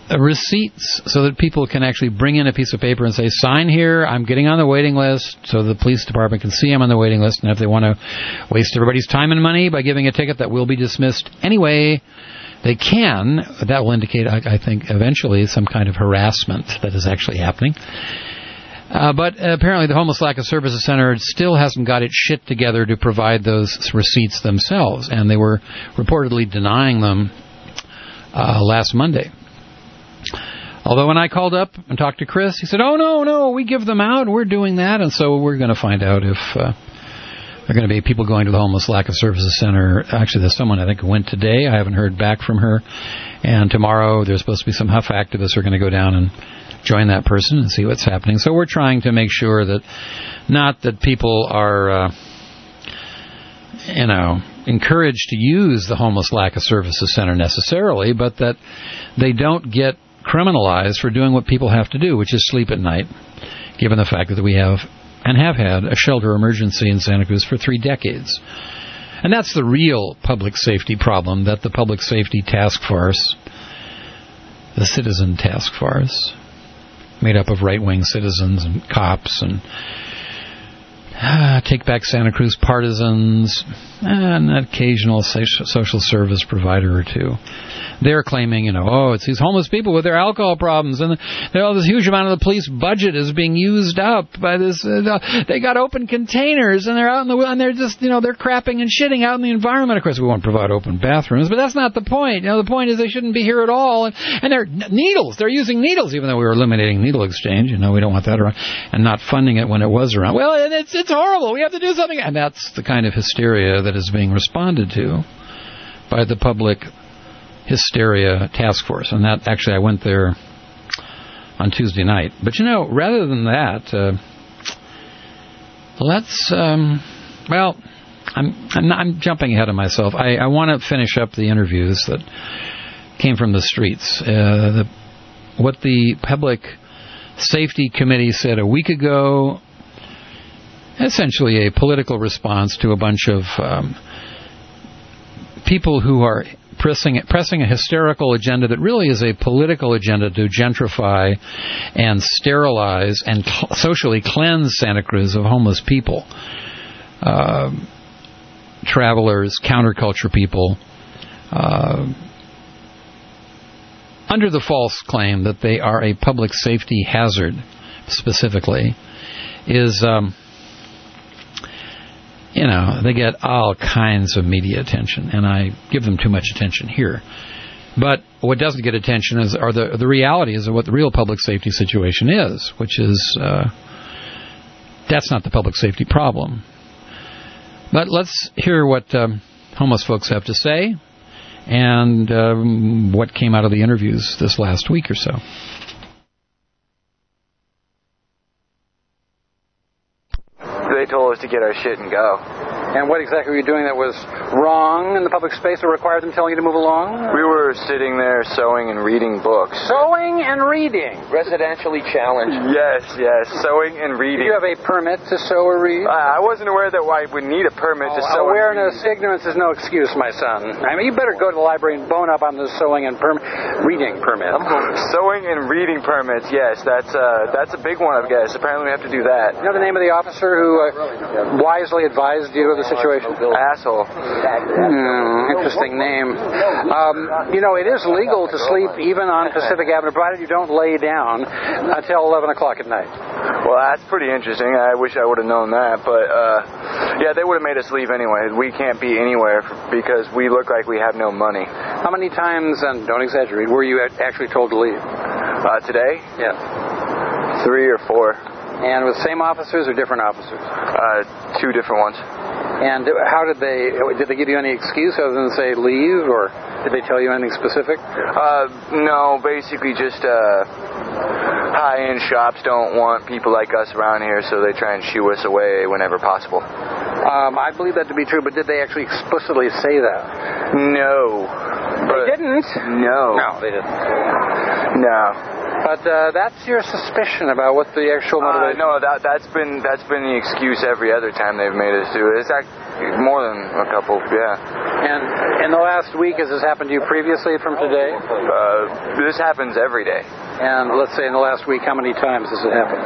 receipts so that people can actually bring in a piece of paper and say, sign here, I'm getting on the waiting list, so the police department can see I'm on the waiting list, and if they want to waste everybody's time and money by giving a ticket that will be dismissed anyway, they can. That will indicate, I think, eventually some kind of harassment that is actually happening. But apparently the Homeless Lack of Services Center still hasn't got its shit together to provide those receipts themselves, and they were reportedly denying them last Monday. Although when I called up and talked to Chris, he said, oh, no, we give them out, and we're doing that, and so we're going to find out if there are going to be people going to the Homeless Lack of Services Center. Actually, there's someone I think who went today. I haven't heard back from her. And tomorrow there's supposed to be some Huff activists who are going to go down and join that person and see what's happening. So we're trying to make sure that not that people are, encouraged to use the Homeless Lack of Services Center necessarily, but that they don't get criminalized for doing what people have to do, which is sleep at night, given the fact that we have and have had a shelter emergency in Santa Cruz for 3 decades. And that's the real public safety problem that the Public Safety Task Force, the Citizen Task Force, made up of right-wing citizens and cops and Take Back Santa Cruz partisans, and an occasional social service provider or two. They're claiming, it's these homeless people with their alcohol problems, and this huge amount of the police budget is being used up by this. They got open containers, and they're out and they're just, they're crapping and shitting out in the environment. Of course, we won't provide open bathrooms, but that's not the point. The point is they shouldn't be here at all. And they're needles. They're using needles, even though we were eliminating needle exchange. We don't want that around, and not funding it when it was around. Well, it's horrible. We have to do something, and that's the kind of hysteria that is being responded to by the Public Hysteria Task Force. And that, actually, I went there on Tuesday night. But, rather than that, I'm jumping ahead of myself. I want to finish up the interviews that came from the streets. What the Public Safety Committee said a week ago, essentially a political response to a bunch of people who are pressing a hysterical agenda that really is a political agenda to gentrify and sterilize and socially cleanse Santa Cruz of homeless people, travelers, counterculture people, under the false claim that they are a public safety hazard, specifically, is they get all kinds of media attention, and I give them too much attention here. But what doesn't get attention are the realities of what the real public safety situation is, which is that's not the public safety problem. But let's hear what homeless folks have to say and what came out of the interviews this last week or so. They told us to get our shit and go. And what exactly were you doing that was wrong in the public space that required them telling you to move along? We were sitting there sewing and reading books. Sewing and reading? Residentially challenged. Yes, sewing and reading. Do you have a permit to sew or read? I wasn't aware that I would need a permit to sew. Awareness, ignorance is no excuse, my son. You better go to the library and bone up on the sewing and reading permit. Sewing and reading permits, yes, that's a big one, I guess. Apparently we have to do that. You know the name of the officer who wisely advised you of the situation? Asshole. Interesting name. It is legal to sleep even on Pacific Avenue, provided you don't lay down until 11 o'clock at night. Well, that's pretty interesting. I wish I would have known that, but they would have made us leave anyway. We can't be anywhere because we look like we have no money. How many times, and don't exaggerate, were you actually told to leave? Today? Yes. 3 or 4. And with same officers or different officers? 2 different ones. And how did they give you any excuse other than say leave, or did they tell you anything specific? No, basically just high-end shops don't want people like us around here, so they try and shoo us away whenever possible. I believe that to be true, but did they actually explicitly say that? No. They didn't? No. No, they didn't. No. But that's your suspicion about what the actual motivation. No, that's been the excuse every other time they've made us do it. It's actually more than a couple, yeah. And in the last week, has this happened to you previously from today? This happens every day. And let's say in the last week, how many times has it happened?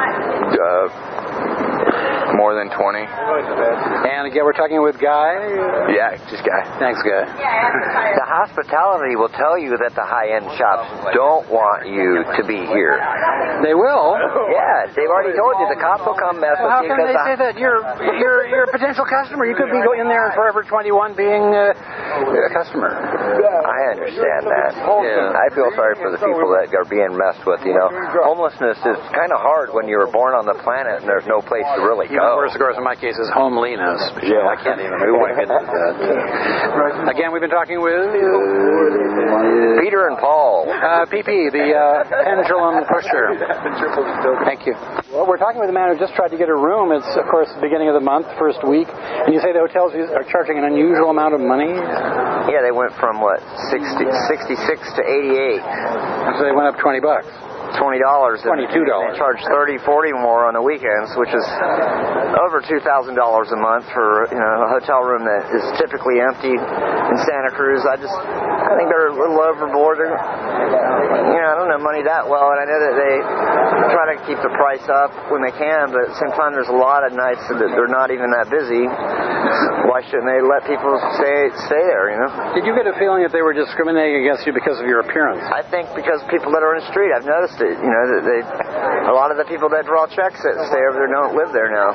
More than 20. And again, we're talking with Guy? Yeah, just Guy. Thanks, Guy. The hospitality will tell you that the high-end shops don't want you to be here. They will? Yeah, they've already told you. The cops will come mess with How you. can they say that? You're a potential customer. You could be in there in Forever 21 being a customer. I understand that. Yeah. I feel sorry for the people that are being messed with, you know. Homelessness is kind of hard when you were born on the planet and there's no place to really go. Worse, of course, in my case, is homeliness. Yeah. I can't even. We won't get into that. Again, we've been talking with Peter and Paul. PP, the pendulum pusher. Thank you. Well, we're talking with a man who just tried to get a room. It's, of course, the beginning of the month, first week. And you say the hotels are charging an unusual amount of money? Yeah, they went from, 66 to 88. So they went up $20. $20. $22. They charge $30, $40 more on the weekends, which is over $2,000 a month for a hotel room that is typically empty in Santa Cruz. I think they're a little overboard. I don't know money that well, and I know that they try to keep the price up when they can, but at the same time, there's a lot of nights that they're not even that busy. Why shouldn't they let people stay there? Did you get a feeling that they were discriminating against you because of your appearance? I think because people that are in the street, I've noticed it. A lot of the people that draw checks that stay over there don't live there now.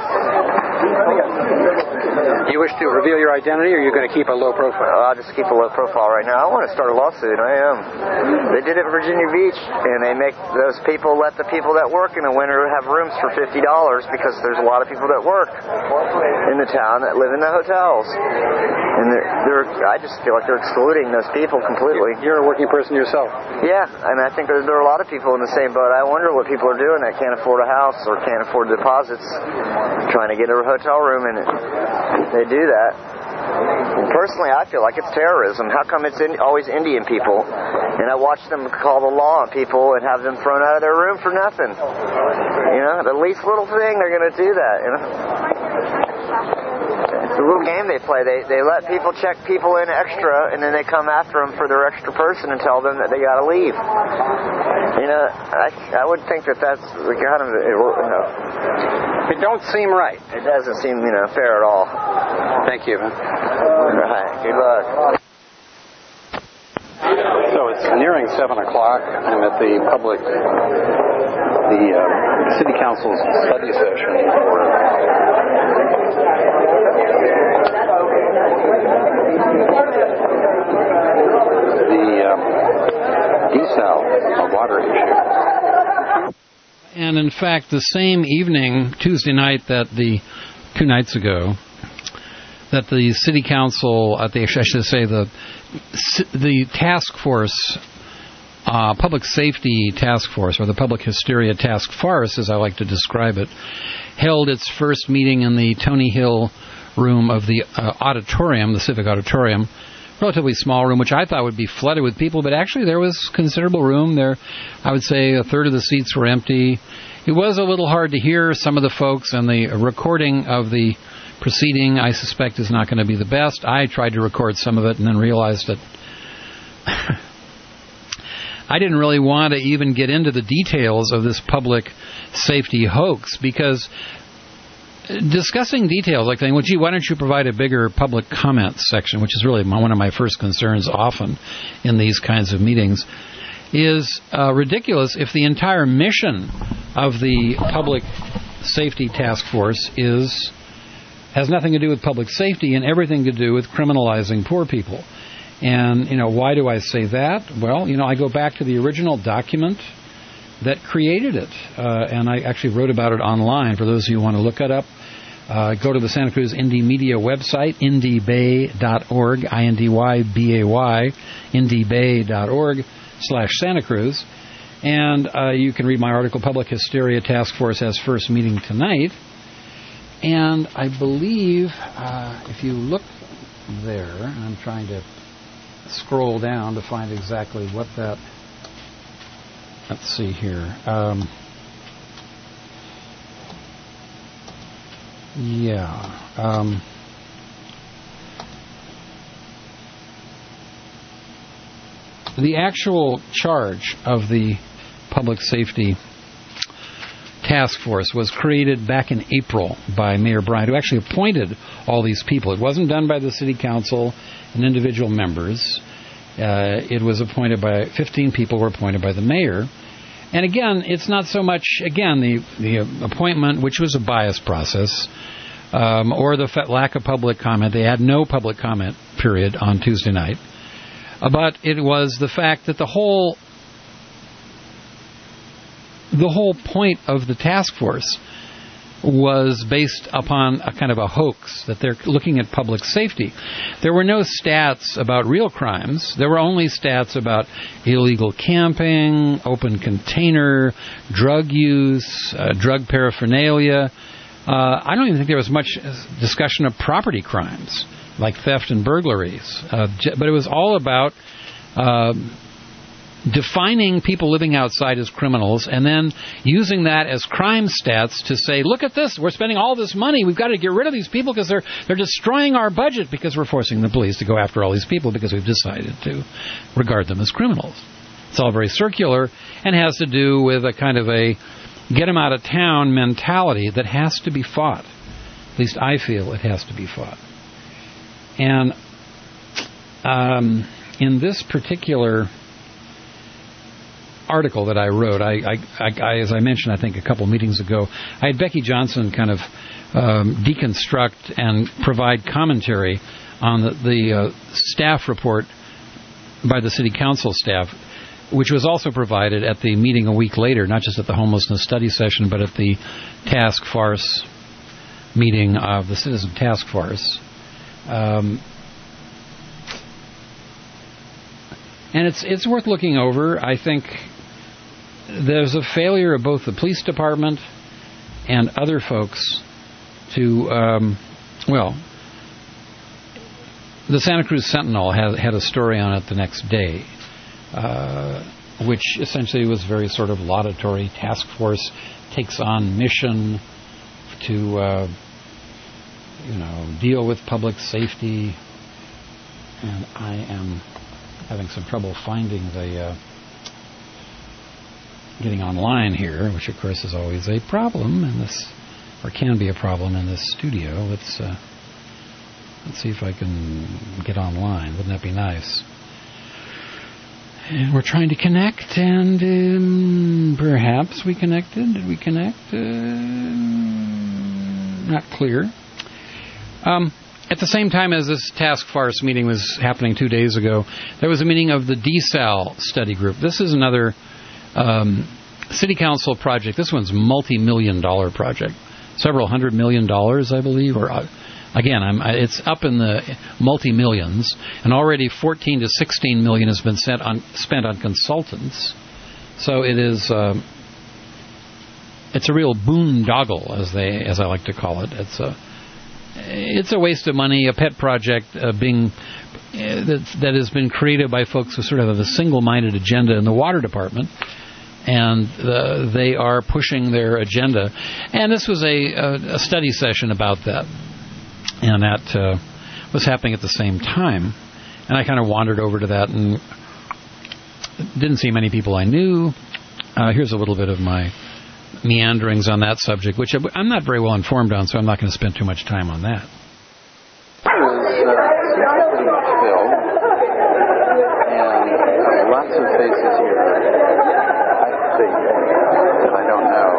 You wish to reveal your identity, or are you going to keep a low profile? I'll just keep a low profile right now. I want to start a lawsuit. I am. They did it at Virginia Beach, and they make those people let the people that work in the winter have rooms for $50 because there's a lot of people that work in the town that live in the hotels. And I just feel like they're excluding those people completely. You're a working person yourself. Yeah, and I think there are a lot of people in the same boat. I wonder what people are doing that can't afford a house or can't afford deposits, trying to get a hotel room, and they do that. And personally, I feel like it's terrorism. How come it's always Indian people? And I watch them call the law on people and have them thrown out of their room for nothing. The least little thing, they're going to do that. It's a little game they play. They let people check people in extra, and then they come after them for their extra person and tell them that they got to leave. I would think that's kind of, It don't seem right. It doesn't seem, fair at all. Thank you. Right. Good luck. So it's nearing 7 o'clock. I'm at the City Council's study session for the desal water issue. And in fact, the same evening, Tuesday night, 2 nights ago, that the City Council, the task force, Public Safety Task Force, or the Public Hysteria Task Farce, as I like to describe it, held its first meeting in the Tony Hill room of the auditorium, the Civic Auditorium, relatively small room, which I thought would be flooded with people, but actually there was considerable room there. I would say a third of the seats were empty. It was a little hard to hear some of the folks, and the recording of the proceeding, I suspect, is not going to be the best. I tried to record some of it and then realized that I didn't really want to even get into the details of this public safety hoax, because discussing details like saying, well, gee, why don't you provide a bigger public comment section, which is really one of my first concerns often in these kinds of meetings, is ridiculous if the entire mission of the Public Safety Task Force has nothing to do with public safety and everything to do with criminalizing poor people. And, why do I say that? Well, I go back to the original document that created it. And I actually wrote about it online. For those of you who want to look it up, go to the Santa Cruz Indie Media website, indiebay.org, INDYBAY, indiebay.org/Santa Cruz. And you can read my article, Public Hysteria Task Force has first meeting tonight. And I believe, if you look there, and I'm trying to scroll down to find exactly what that... Let's see here. the actual charge of the public safety task force was created back in April by Mayor Bryant, who actually appointed all these people. It wasn't done by the city council and individual members. It was appointed by 15 people were appointed by the mayor. And again, it's not so much, again, the appointment, which was a biased process, or the lack of public comment. They had no public comment period on Tuesday night. But it was the fact that the whole point of the task force was based upon a kind of a hoax, that they're looking at public safety. There were no stats about real crimes. There were only stats about illegal camping, open container, drug use, drug paraphernalia. I don't even think there was much discussion of property crimes, like theft and burglaries. But it was all about defining people living outside as criminals and then using that as crime stats to say, look at this, we're spending all this money, we've got to get rid of these people because they're destroying our budget, because we're forcing the police to go after all these people because we've decided to regard them as criminals. It's all very circular and has to do with a kind of a get them out of town mentality that has to be fought. At least I feel it has to be fought. And in this particular article that I wrote, I as I mentioned, I think a couple meetings ago, I had Becky Johnson kind of deconstruct and provide commentary on the staff report by the city council staff, which was also provided at the meeting a week later, not just at the homelessness study session, but at the task force meeting of the Citizen Task Force. And it's worth looking over. I think there's a failure of both the police department and other folks to, the Santa Cruz Sentinel had a story on it the next day, which essentially was very sort of laudatory. Task force takes on mission to, deal with public safety. And I am having some trouble finding the getting online here, which of course is always a problem in this, or can be a problem in this studio. Let's see if I can get online. Wouldn't that be nice? And we're trying to connect, and perhaps we connected. Did we connect? Not clear. At the same time as this task force meeting was happening 2 days ago, there was a meeting of the DSAL study group. This is another city council project. This one's multi-million-dollar project, several $100 million, I believe. Or again, it's up in the multi-millions, and already 14 to 16 million has been spent on consultants. So it is. It's a real boondoggle, as I like to call it. It's a waste of money, a pet project that has been created by folks who sort of have a single-minded agenda in the water department, and they are pushing their agenda. And this was a study session about that, and that was happening at the same time. And I kind of wandered over to that and didn't see many people I knew. Here's a little bit of my meanderings on that subject, which I'm not very well informed on, so I'm not going to spend too much time on that. And lots of faces here, I think, that I don't know.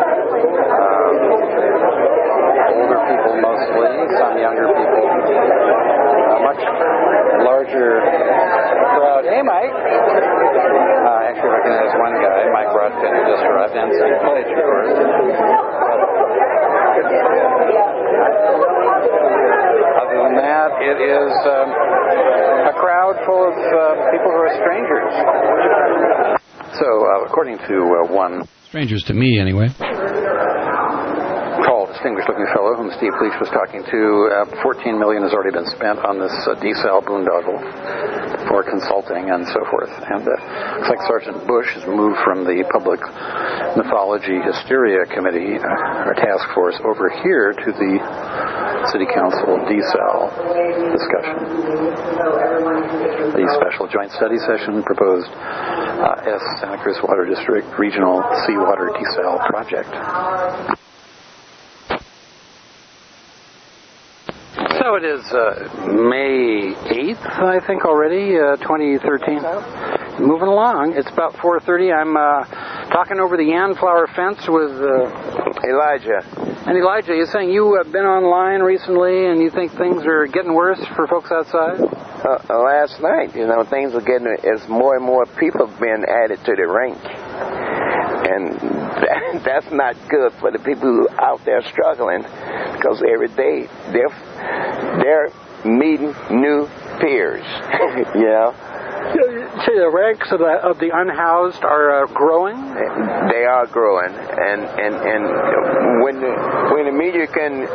Older people mostly, some younger people. A much larger crowd. Hey, Mike. Actually recognize one guy, Mike Rodkin, who just arrived, and Steve Page, of course. Other than that, it is a crowd full of people who are strangers. So, according to one... Strangers to me, anyway. Tall, distinguished-looking fellow whom Steve Leach was talking to, $14 million has already been spent on this DSAL boondoggle for consulting and so forth. And looks like Sergeant Bush has moved from the Public Mythology Hysteria Committee, or task force, over here to the City Council desal discussion. The special joint study session proposed Santa Cruz Water District Regional Seawater Desal Project. So it is May 8th, I think, already, 2013. Moving along. It's about 4:30. I'm talking over the Yanflower fence with Elijah. And Elijah, you're saying you have been online recently and you think things are getting worse for folks outside? Last night, things are getting, as more and more people have been added to the rink. And that's not good for the people who are out there struggling, because every day they're meeting new peers. So the ranks of the unhoused are growing? They are growing, and when the media can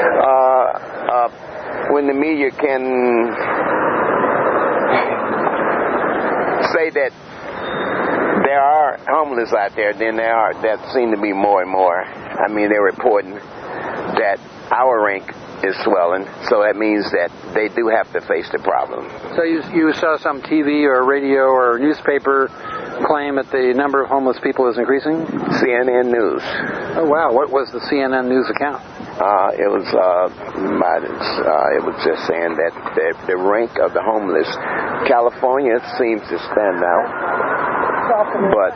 say that there are homeless out there, then that seem to be more and more. I mean, they're reporting that our rink is swelling, so that means that they do have to face the problem. So you saw some TV or radio or newspaper claim that the number of homeless people is increasing? CNN News. Oh wow! What was the CNN News account? It was just saying that the rank of the homeless, California seems to stand out, but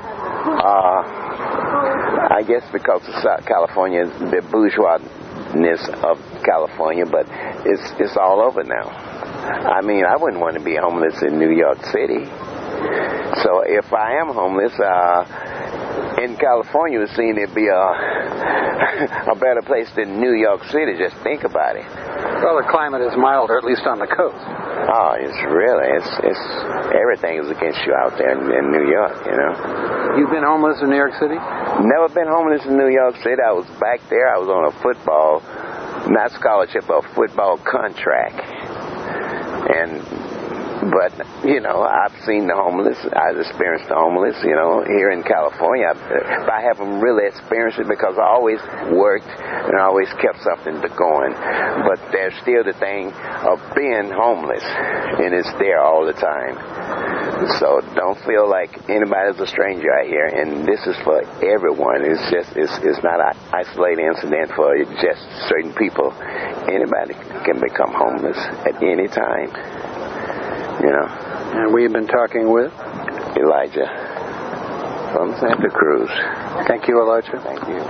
I guess because of South California, the bourgeoisness of California, but it's all over now. I mean, I wouldn't want to be homeless in New York City. So if I am homeless in California, it seems to be a better place than New York City. Just think about it. Well, the climate is milder, at least on the coast. Oh, it's everything is against you out there in New York, You've been homeless in New York City? Never been homeless in New York City. I was back there. I was on a football, not scholarship, a football contract. But I've seen the homeless. I've experienced the homeless, here in California. I haven't really experienced it because I always worked and I always kept something going. But there's still the thing of being homeless, and it's there all the time. So don't feel like anybody's a stranger out here, and this is for everyone. It's not an isolated incident for just certain people. Anybody can become homeless at any time. And we've been talking with Elijah from Santa Cruz. Thank you, Elijah. Thank you.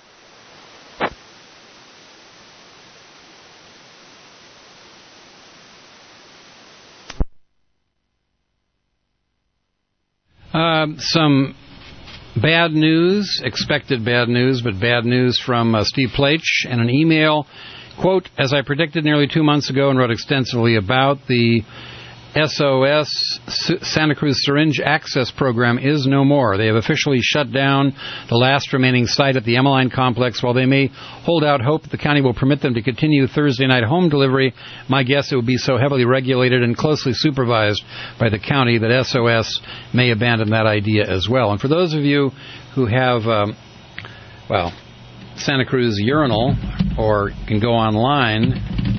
Some bad news, expected bad news, but bad news from Steve Plach and an email. Quote, as I predicted nearly 2 months ago and wrote extensively about, the SOS Santa Cruz Syringe Access Program is no more. They have officially shut down the last remaining site at the Emmeline Complex. While they may hold out hope that the county will permit them to continue Thursday night home delivery, my guess it will be so heavily regulated and closely supervised by the county that SOS may abandon that idea as well. And for those of you who have, Santa Cruz Urinal, or can go online,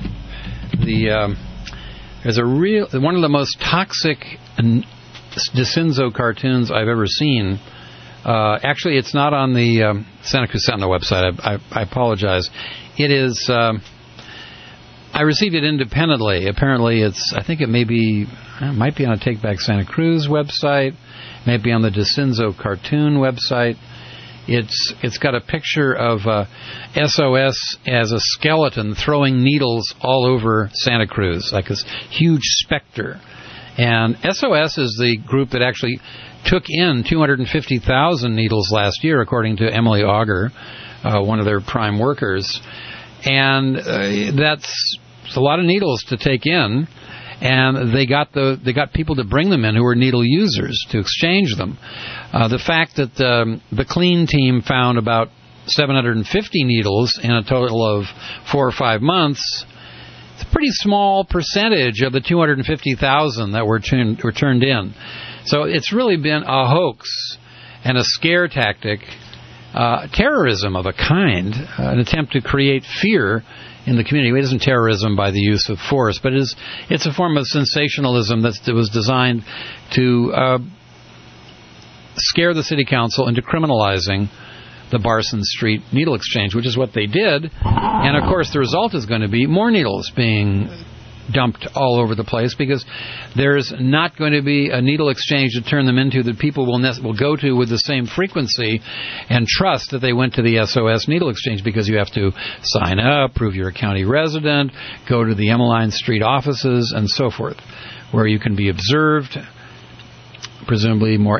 there's one of the most toxic DeCinzo cartoons I've ever seen. Actually, it's not on the Santa Cruz Sentinel website. I apologize. It is. I received it independently. Apparently, it might be on a Take Back Santa Cruz website, maybe on the DeCinzo cartoon website. It's got a picture of SOS as a skeleton throwing needles all over Santa Cruz, like this huge specter. And SOS is the group that actually took in 250,000 needles last year, according to Emily Auger, one of their prime workers. And that's a lot of needles to take in. And they got people to bring them in who were needle users to exchange them. The fact that the clean team found about 750 needles in a total of 4 or 5 months, it's a pretty small percentage of the 250,000 that were turned in. So it's really been a hoax and a scare tactic terrorism of a kind, an attempt to create fear in the community. It isn't terrorism by the use of force, but it's a form of sensationalism that was designed to scare the city council into criminalizing the Barson Street needle exchange, which is what they did. And, of course, the result is going to be more needles being dumped all over the place, because there's not going to be a needle exchange to turn them into that people will go to with the same frequency and trust that they went to the SOS needle exchange, because you have to sign up, prove you're a county resident, go to the Emmeline Street offices, and so forth, where you can be observed, presumably more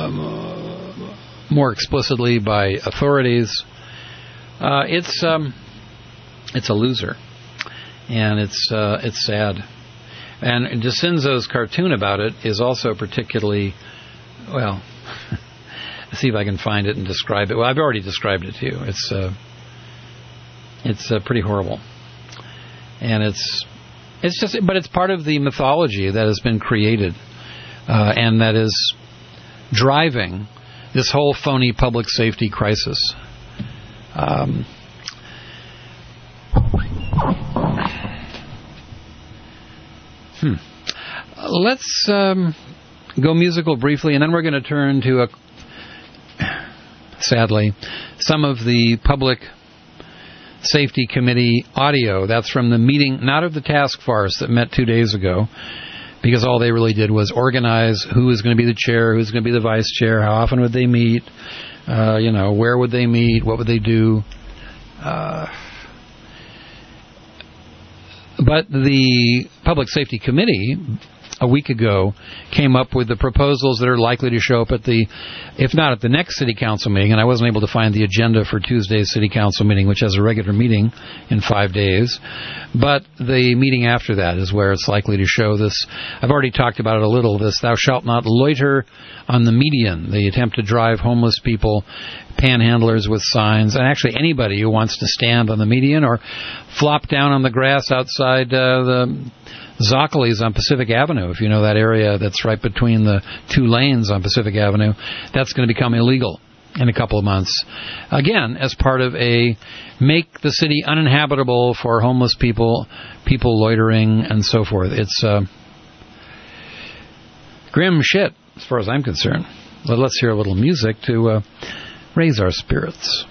explicitly by authorities. It's a loser. And it's sad. And DeCinzo's cartoon about it is also particularly, well, let's see if I can find it and describe it. Well, I've already described it to you. It's pretty horrible. And it's just, but it's part of the mythology that has been created, and that is driving this whole phony public safety crisis. Let's go musical briefly, and then we're going to turn to, sadly, some of the Public Safety Committee audio. That's from the meeting, not of the task force that met 2 days ago, because all they really did was organize who was going to be the chair, who's going to be the vice chair, how often would they meet, where would they meet, what would they do. But the Public Safety Committee, a week ago, came up with the proposals that are likely to show up at if not at the next City Council meeting, and I wasn't able to find the agenda for Tuesday's City Council meeting, which has a regular meeting in 5 days, but the meeting after that is where it's likely to show this. I've already talked about it a little, this thou shalt not loiter on the median, the attempt to drive homeless people, panhandlers with signs, and actually anybody who wants to stand on the median or flop down on the grass outside the Zoccolis on Pacific Avenue, if you know that area that's right between the two lanes on Pacific Avenue, that's going to become illegal in a couple of months. Again, as part of a make the city uninhabitable for homeless people, people loitering, and so forth. It's grim shit, as far as I'm concerned. But let's hear a little music to raise our spirits.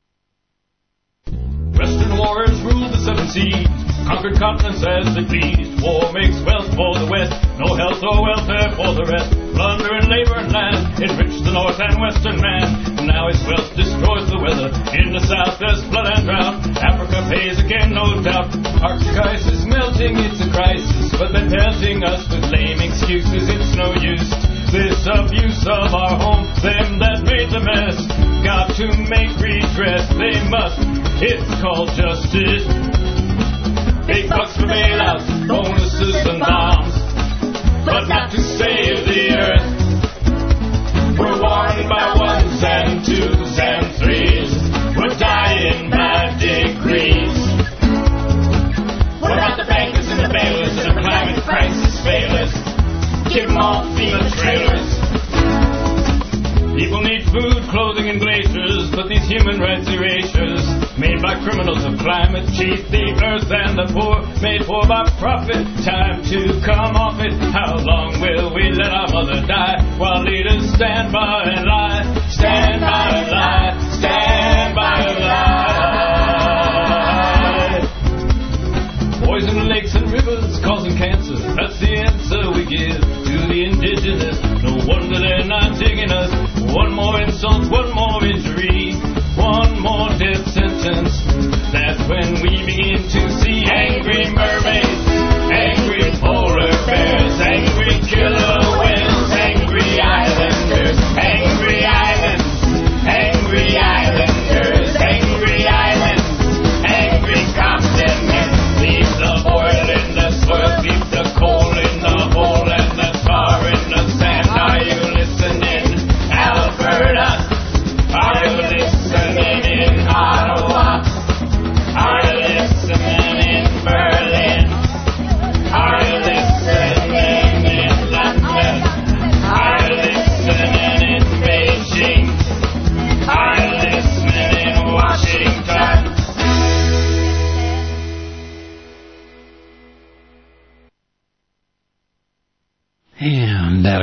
Western warriors ruled the seven seas, conquered continents as they pleased. War makes wealth for the West, no health or welfare for the rest. Plunder and labor and land enrich the North and Western man. Now its wealth destroys the weather. In the South there's flood and drought. Africa pays again, no doubt. Arctic ice is melting, it's a crisis, but they're pelting us with lame excuses. It's no use. This abuse of our home, them that made the mess, got to make redress, they must. It's called justice. Big bucks for bailouts, bonuses and bombs, but not to save the earth. We're warned by ones and twos and threes. We're dying by degrees. What about the bankers and the bailers and the climate crisis failures? Give them all FEMA trailers. People need food, clothing, and glaciers, but these human rights erasures, made by criminals of climate, cheat the earth and the poor, made for by profit, time to come off it. How long will we let our mother die, while leaders stand by and lie, stand by and lie, stand by and lie. Poison lakes and rivers causing cancer, that's the answer we give to the indigenous. No wonder they're not digging us. One more insult, one more injury, one more death sentence. That's when we begin to see angry mermaids, angry polar bears, angry killer whales, angry islanders, angry islands, angry islanders, angry islands, angry continents. Leave the oil in the soil, leave the coal in the hole, and the tar in the sand. Are you listening, Alberta? Are you listening in Ottawa? Are you listening in Berlin?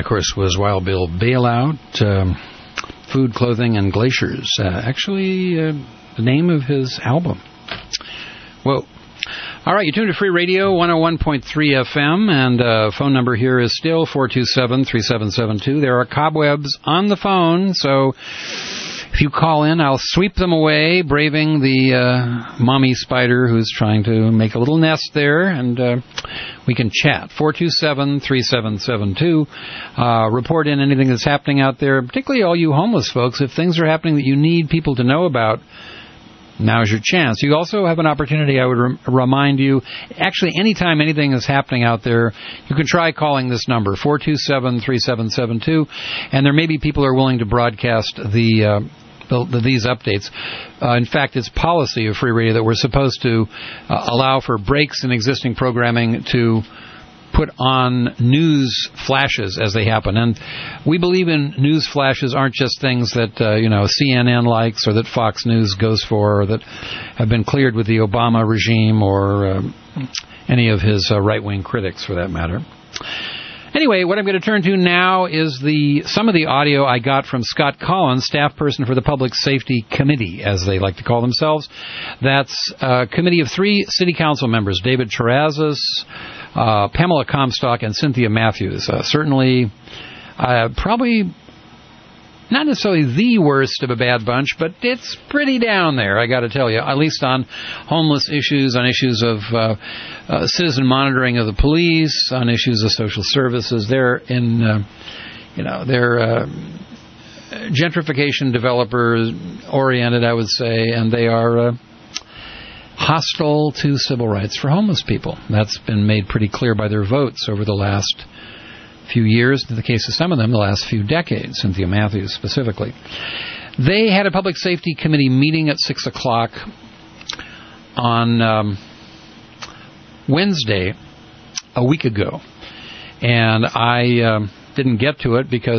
of course, was Wild Bill Bailout, Food, Clothing, and Glaciers. Actually, the name of his album. Whoa. All right, you're tuned to Free Radio, 101.3 FM, and phone number here is still 427-3772. There are cobwebs on the phone, so if you call in, I'll sweep them away, braving the mommy spider who's trying to make a little nest there, and we can chat. 427-3772. Report in anything that's happening out there, particularly all you homeless folks. If things are happening that you need people to know about, now's your chance. You also have an opportunity, I would remind you, actually anytime anything is happening out there, you can try calling this number, 427-3772, and there may be people who are willing to broadcast these updates. In fact, it's policy of Free Radio that we're supposed to allow for breaks in existing programming to put on news flashes as they happen. And we believe in news flashes aren't just things that, CNN likes or that Fox News goes for or that have been cleared with the Obama regime or any of his right-wing critics, for that matter. Anyway, what I'm going to turn to now is some of the audio I got from Scott Collins, staff person for the Public Safety Committee, as they like to call themselves. That's a committee of 3 city council members, David Terrazas, Pamela Comstock, and Cynthia Matthews. Certainly, probably not necessarily the worst of a bad bunch, but it's pretty down there, I got to tell you, at least on homeless issues, on issues of citizen monitoring of the police, on issues of social services. They're they're gentrification developers oriented, I would say, and they are hostile to civil rights for homeless people. That's been made pretty clear by their votes over the last few years, in the case of some of them, the last few decades, Cynthia Matthews specifically. They had a Public Safety Committee meeting at 6 o'clock on Wednesday, a week ago. And I didn't get to it because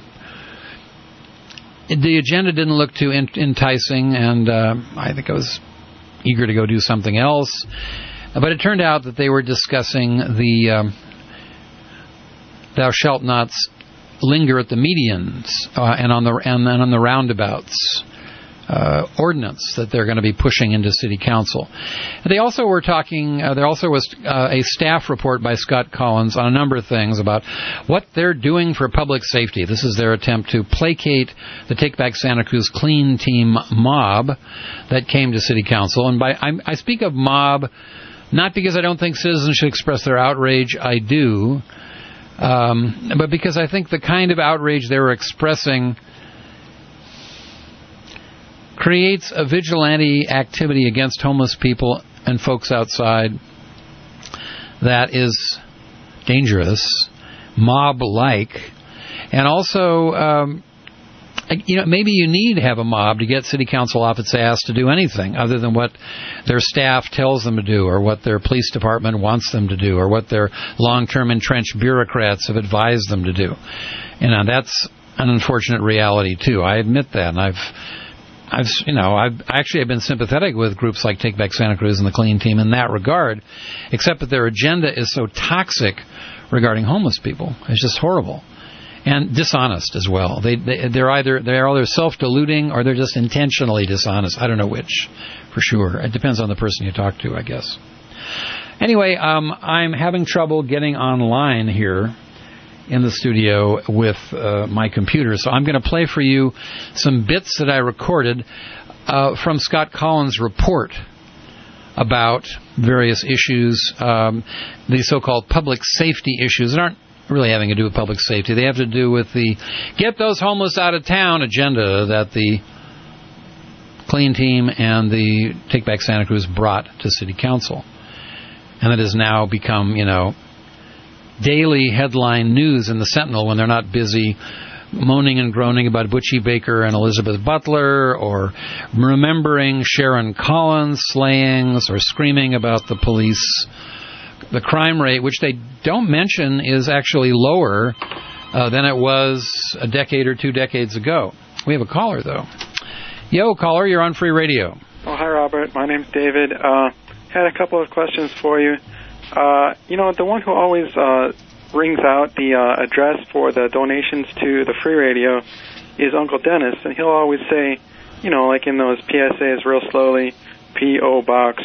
the agenda didn't look too enticing, and I think I was eager to go do something else. But it turned out that they were discussing the thou shalt not linger at the medians and on the roundabouts ordinance that they're going to be pushing into City Council. They also were talking. There also was a staff report by Scott Collins on a number of things about what they're doing for public safety. This is their attempt to placate the Take Back Santa Cruz Clean Team mob that came to City Council. And I speak of mob not because I don't think citizens should express their outrage. I do. But because I think the kind of outrage they were expressing creates a vigilante activity against homeless people and folks outside that is dangerous, mob-like, and also, maybe you need to have a mob to get City Council off its ass to do anything other than what their staff tells them to do or what their police department wants them to do or what their long-term entrenched bureaucrats have advised them to do. That's an unfortunate reality, too. I admit that, and I've been sympathetic with groups like Take Back Santa Cruz and the Clean Team in that regard, except that their agenda is so toxic regarding homeless people. It's just horrible. And dishonest as well. They're either self-deluding or they're just intentionally dishonest. I don't know which, for sure. It depends on the person you talk to, I guess. Anyway, I'm having trouble getting online here in the studio with my computer, so I'm going to play for you some bits that I recorded from Scott Collins' report about various issues, the so-called public safety issues that aren't really having to do with public safety. They have to do with the get those homeless out of town agenda that the Clean Team and the Take Back Santa Cruz brought to City Council. And that has now become, daily headline news in the Sentinel when they're not busy moaning and groaning about Butchie Baker and Elizabeth Butler or remembering Sharon Collins slayings or screaming about the police. The crime rate, which they don't mention, is actually lower than it was a decade or 2 decades ago. We have a caller, though. Yo, caller, you're on Free Radio. Oh, hi, Robert. My name's David. Had a couple of questions for you. The one who always rings out the address for the donations to the free radio is Uncle Dennis, and he'll always say, you know, like in those PSAs real slowly, P.O. Box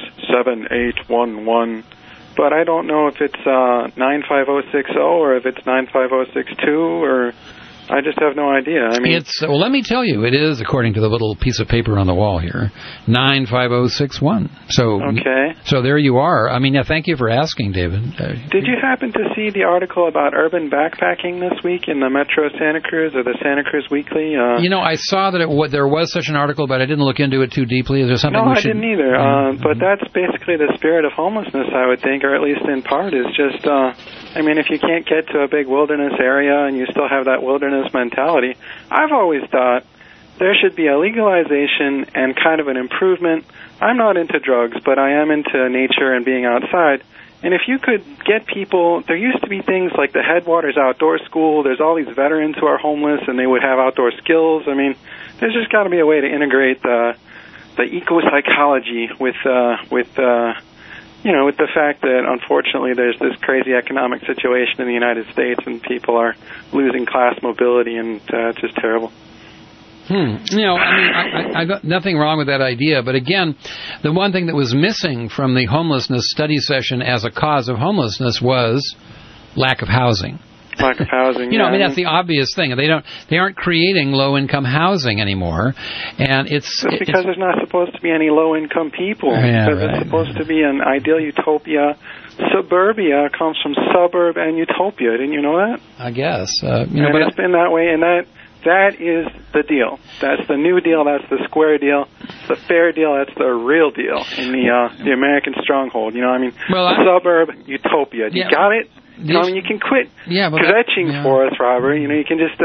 7811. But I don't know if it's 95060 or if it's 95062 or... I just have no idea. I mean, well, let me tell you, it is, according to the little piece of paper on the wall here, 95061. So, okay. So there you are. I mean, thank you for asking, David. Did you happen to see the article about urban backpacking this week in the Metro Santa Cruz or the Santa Cruz Weekly? You know, I saw that there was such an article, but I didn't look into it too deeply. Is there something? No, I didn't either. But that's basically the spirit of homelessness, I would think, or at least in part, is just. I mean, if you can't get to a big wilderness area and you still have that wilderness mentality, I've always thought there should be a legalization and kind of an improvement. I'm not into drugs, but I am into nature and being outside. And if you could get people, there used to be things like the Headwaters Outdoor School. There's all these veterans who are homeless and they would have outdoor skills. I mean, there's just got to be a way to integrate the eco-psychology with you know, with the fact that, unfortunately, there's this crazy economic situation in the United States and people are losing class mobility, and it's just terrible. You know, I mean, I got nothing wrong with that idea, but again, the one thing that was missing from the homelessness study session as a cause of homelessness was lack of housing. Lack of housing. You know, I mean, that's the obvious thing. They aren't creating low-income housing anymore, and it's because there's not supposed to be any low-income people. Yeah, because it's supposed to be an ideal utopia. Suburbia comes from suburb and utopia. Didn't you know that? I guess. But it's been that way, and that is the deal. That's the new deal. That's the square deal. It's the fair deal. That's the real deal in the American stronghold. You know, I mean, suburb utopia. You got it? You know, I mean, you can quit kvetching for us, Robert. You know, you can just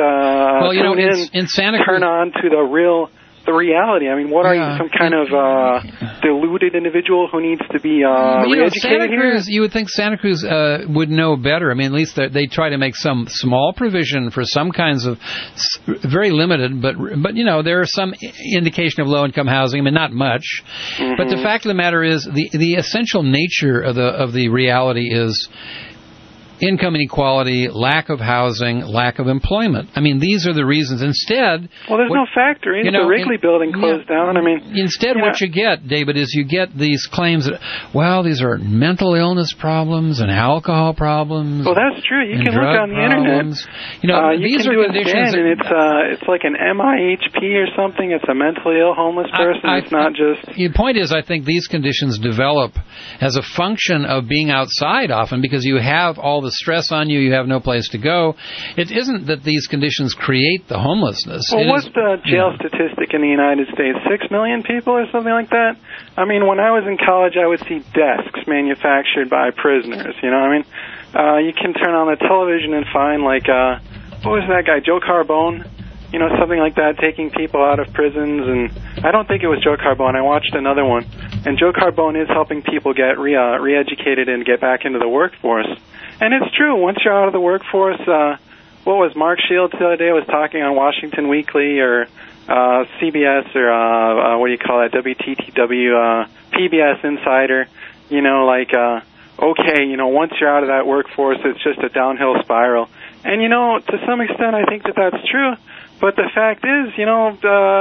in Santa Cruz, turn on to the reality. I mean, what are you, some kind of deluded individual who needs to be re-educated Santa Cruz, here? You would think Santa Cruz would know better. I mean, at least they try to make some small provision for some kinds of very limited, but you know, there are some indication of low-income housing. I mean, not much. Mm-hmm. But the fact of the matter is, the essential nature of the reality is income inequality, lack of housing, lack of employment. I mean, these are the reasons. Instead... Well, there's no factory. The Wrigley building closed down. I mean... Instead, what you get, David, is you get these claims that, well, these are mental illness problems and alcohol problems. Well, that's true. You can look on the internet. You know, these are conditions... And it's like an MIHP or something. It's a mentally ill homeless person. It's not just... The point is, I think these conditions develop as a function of being outside often because you have all the stress on you, you have no place to go. It isn't that these conditions create the homelessness. Well, what's the jail statistic in the United States? 6 million people or something like that? I mean, when I was in college, I would see desks manufactured by prisoners, you know what I mean? You can turn on the television and find, like, what was that guy, Joe Carbone? You know, something like that, taking people out of prisons, and I don't think it was Joe Carbone. I watched another one, and Joe Carbone is helping people get re-educated and get back into the workforce. And it's true, once you're out of the workforce, what was Mark Shields the other day was talking on Washington Weekly or CBS or what do you call that, WTTW, PBS Insider, you know, like, okay, you know, once you're out of that workforce, it's just a downhill spiral. And, you know, to some extent, I think that that's true. But the fact is, you know,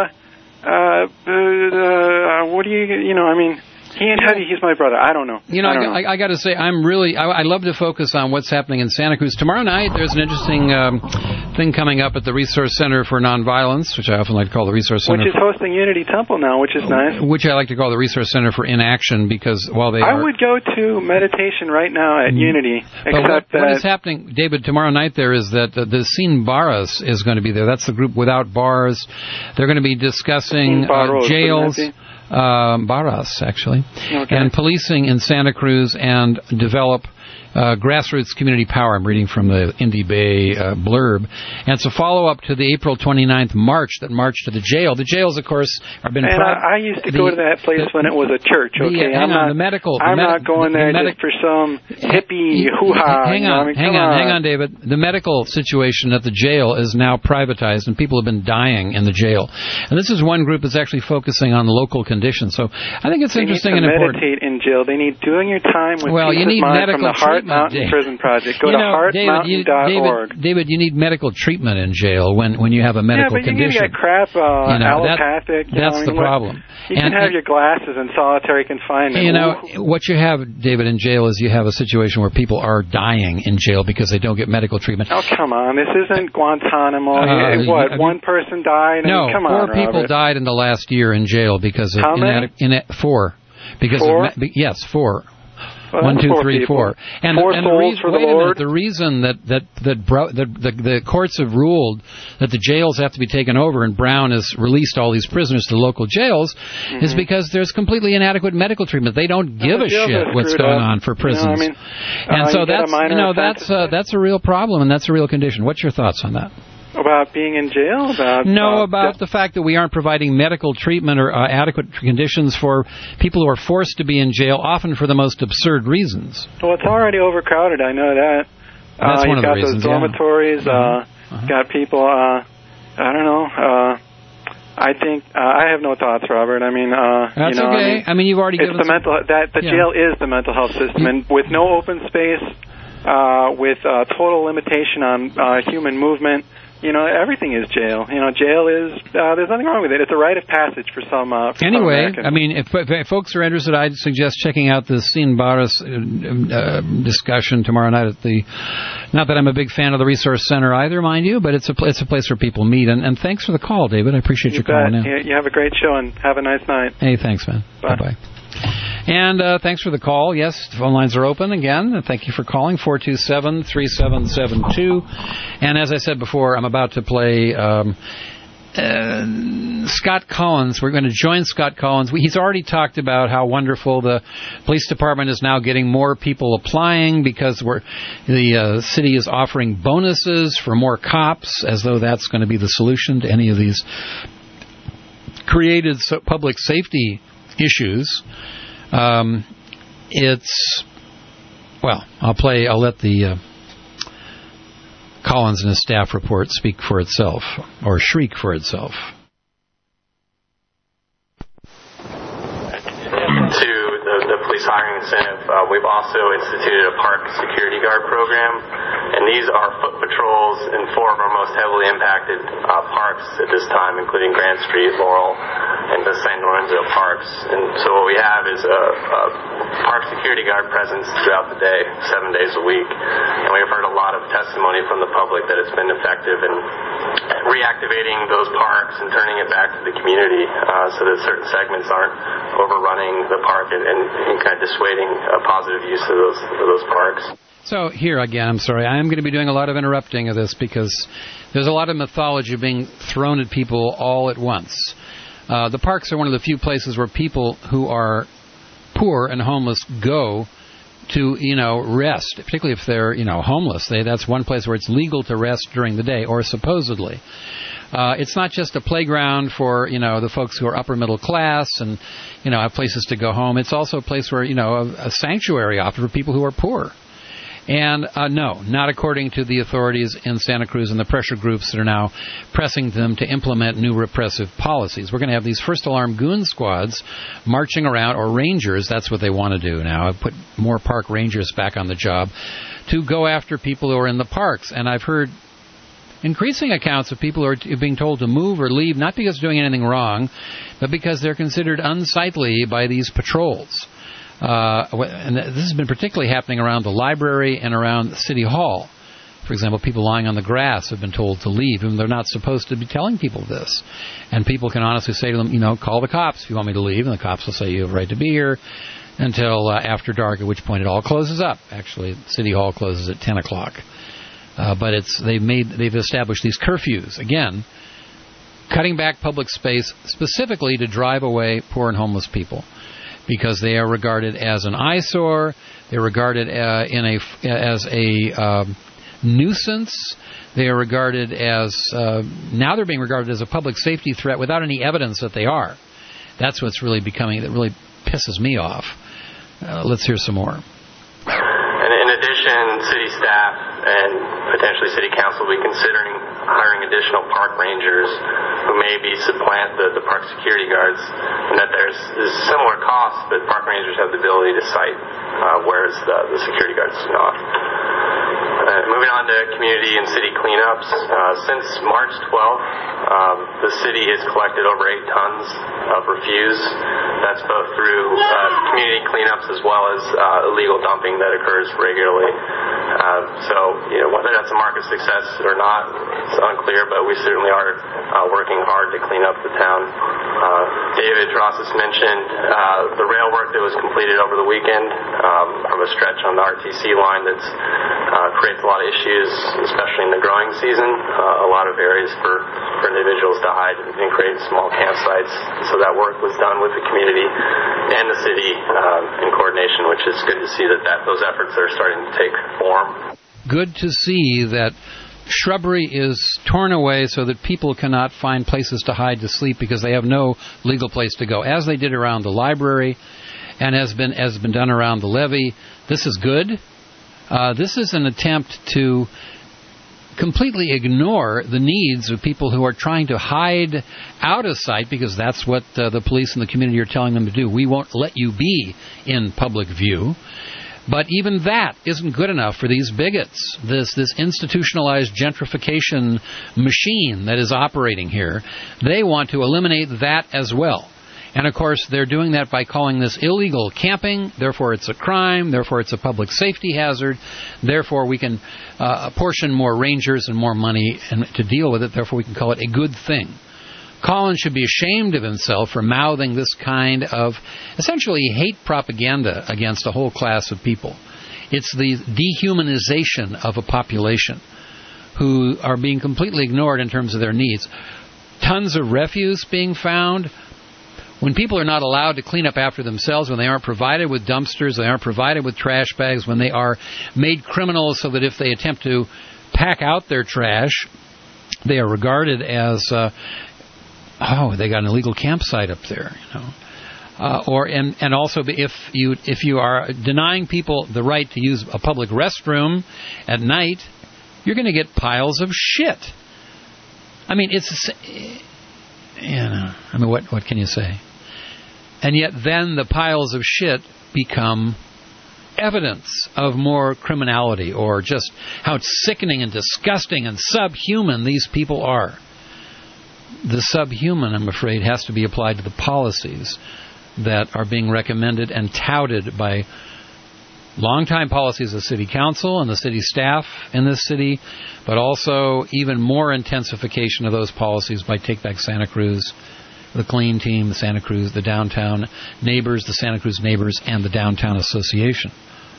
what do you know, I mean, he ain't heavy, he's my brother. I don't know. You know, I got to say, I love to focus on what's happening in Santa Cruz. Tomorrow night, there's an interesting thing coming up at the Resource Center for Nonviolence, which I often like to call the Resource Center. Which is hosting Unity Temple now, which is nice. Which I like to call the Resource Center for Inaction, because while I would go to meditation right now at Unity. But what is happening, David, tomorrow night there is that the Sin Barras is going to be there. That's the group Without Bars. They're going to be discussing jails. Barras, actually, and policing in Santa Cruz and develop grassroots community power. I'm reading from the Indy Bay blurb. And it's a follow-up to the April 29th march that marched to the jail. The jails, of course, have been... I used to go to that place when it was a church, okay? I'm not going there just for some hippie hoo-ha. Hang on, David. The medical situation at the jail is now privatized, and people have been dying in the jail. And this is one group that's actually focusing on local conditions. conditions. So I think it's interesting and important. important. Meditate in jail. They need doing your time with you need medical from the Heart treatment. Mountain Prison Project. Go to heartmountain.org. David, you need medical treatment in jail when you have a medical condition. Yeah, but you get crap allopathic. That's the problem. You can have your glasses in solitary confinement. What you have, David, in jail is you have a situation where people are dying in jail because they don't get medical treatment. Oh, come on. This isn't Guantanamo. One person died? No, come on, 4 people died in the last year in jail because of 4. Because 4? Yes, 4. Well, 1, 2, 3, 4. And 4 souls for the Lord. The reason that the courts have ruled that the jails have to be taken over and Brown has released all these prisoners to local jails is because there's completely inadequate medical treatment. They don't give a shit what's going on for prisons. And so that's a real problem and that's a real condition. What's your thoughts on that? About being in jail? About the fact that we aren't providing medical treatment or adequate conditions for people who are forced to be in jail, often for the most absurd reasons. Well, it's already overcrowded. I know that. That's one of the reasons. You've got those dormitories. Got people. I don't know. I think I have no thoughts, Robert. I mean, that's okay. I mean, you've already given the jail is the mental health system, and with no open space, with total limitation on human movement. Everything is jail. Jail is, there's nothing wrong with it. It's a rite of passage for some Anyway, I mean, if folks are interested, I'd suggest checking out the Seen Boris discussion tomorrow night at the, not that I'm a big fan of the Resource Center either, mind you, but it's a place where people meet. And thanks for the call, David. I appreciate you calling in. You have a great show and have a nice night. Hey, thanks, man. Bye-bye. And thanks for the call. Yes, the phone lines are open again. Thank you for calling, 427-3772. And as I said before, I'm about to play Scott Collins. We're going to join Scott Collins. He's already talked about how wonderful the police department is now getting more people applying because the city is offering bonuses for more cops, as though that's going to be the solution to any of these created public safety issues. I'll let the Collins and his staff report speak for itself, or shriek for itself. To the police hiring incentive, we've also instituted a park security guard program, and these are foot patrols in 4 of our most heavily impacted parks at this time, including Grand Street, Laurel, and the San Lorenzo parks. And so what we have is a park security guard presence throughout the day, 7 days a week. And we've heard a lot of testimony from the public that it's been effective in reactivating those parks and turning it back to the community so that certain segments aren't overrunning the park and kind of dissuading a positive use of those parks. So here again, I'm sorry, I am going to be doing a lot of interrupting of this because there's a lot of mythology being thrown at people all at once. The parks are one of the few places where people who are poor and homeless go to, rest, particularly if they're, homeless. That's one place where it's legal to rest during the day, or supposedly. It's not just a playground for, the folks who are upper middle class and, have places to go home. It's also a place where, a sanctuary offered for people who are poor. And no, not according to the authorities in Santa Cruz and the pressure groups that are now pressing them to implement new repressive policies. We're going to have these first alarm goon squads marching around, or rangers, that's what they want to do now. I've put more park rangers back on the job to go after people who are in the parks. And I've heard increasing accounts of people who are being told to move or leave, not because they're doing anything wrong, but because they're considered unsightly by these patrols. And this has been particularly happening around the library and around City Hall. For example, people lying on the grass have been told to leave, and they're not supposed to be telling people this. And people can honestly say to them, call the cops if you want me to leave, and the cops will say you have a right to be here until after dark, at which point it all closes up. Actually, City Hall closes at 10 o'clock. But they've established these curfews, again, cutting back public space specifically to drive away poor and homeless people, because they are regarded as an eyesore. They're regarded as a nuisance. They are regarded as now they're being regarded as a public safety threat without any evidence that they are. That's what's really becoming, that really pisses me off. Let's hear some more. And in addition, city staff and potentially city council will be considering hiring additional park rangers who maybe supplant the park security guards, and that there's cost, but park rangers have the ability to cite, whereas the security guards do not. Moving on to community and city cleanups. Since March 12th, the city has collected over 8 tons of refuse. That's both through community cleanups as well as illegal dumping that occurs regularly. So, whether that's a mark of success or not, it's unclear, but we certainly are working hard to clean up the town. David Rosses mentioned the rail work that was completed over the weekend from a stretch on the RTC line that creates a lot of issues, especially in the growing season. A lot of areas for individuals to hide and create small campsites. So that work was done with the community and the city in coordination, which is good to see that those efforts are starting to take form. Good to see that shrubbery is torn away so that people cannot find places to hide to sleep because they have no legal place to go, as they did around the library and has been done around the levee. This is good. This is an attempt to completely ignore the needs of people who are trying to hide out of sight, because that's what the police and the community are telling them to do. We won't let you be in public view. But even that isn't good enough for these bigots, this institutionalized gentrification machine that is operating here. They want to eliminate that as well. And, of course, they're doing that by calling this illegal camping. Therefore, it's a crime. Therefore, it's a public safety hazard. Therefore, we can apportion more rangers and more money to deal with it. Therefore, we can call it a good thing. Collins should be ashamed of himself for mouthing this kind of essentially hate propaganda against a whole class of people. It's the dehumanization of a population who are being completely ignored in terms of their needs. Tons of refuse being found. When people are not allowed to clean up after themselves, when they aren't provided with dumpsters, they aren't provided with trash bags, when they are made criminals so that if they attempt to pack out their trash, they are regarded as they got an illegal campsite up there, and also if you are denying people the right to use a public restroom at night, you're going to get piles of shit. I mean, what can you say? And yet then the piles of shit become evidence of more criminality, or just how sickening and disgusting and subhuman these people are. The subhuman, I'm afraid, has to be applied to the policies that are being recommended and touted by longtime policies of city council and the city staff in this city, but also even more intensification of those policies by Take Back Santa Cruz, the Clean Team, the Santa Cruz, the Downtown Neighbors, the Santa Cruz Neighbors, and the Downtown Association.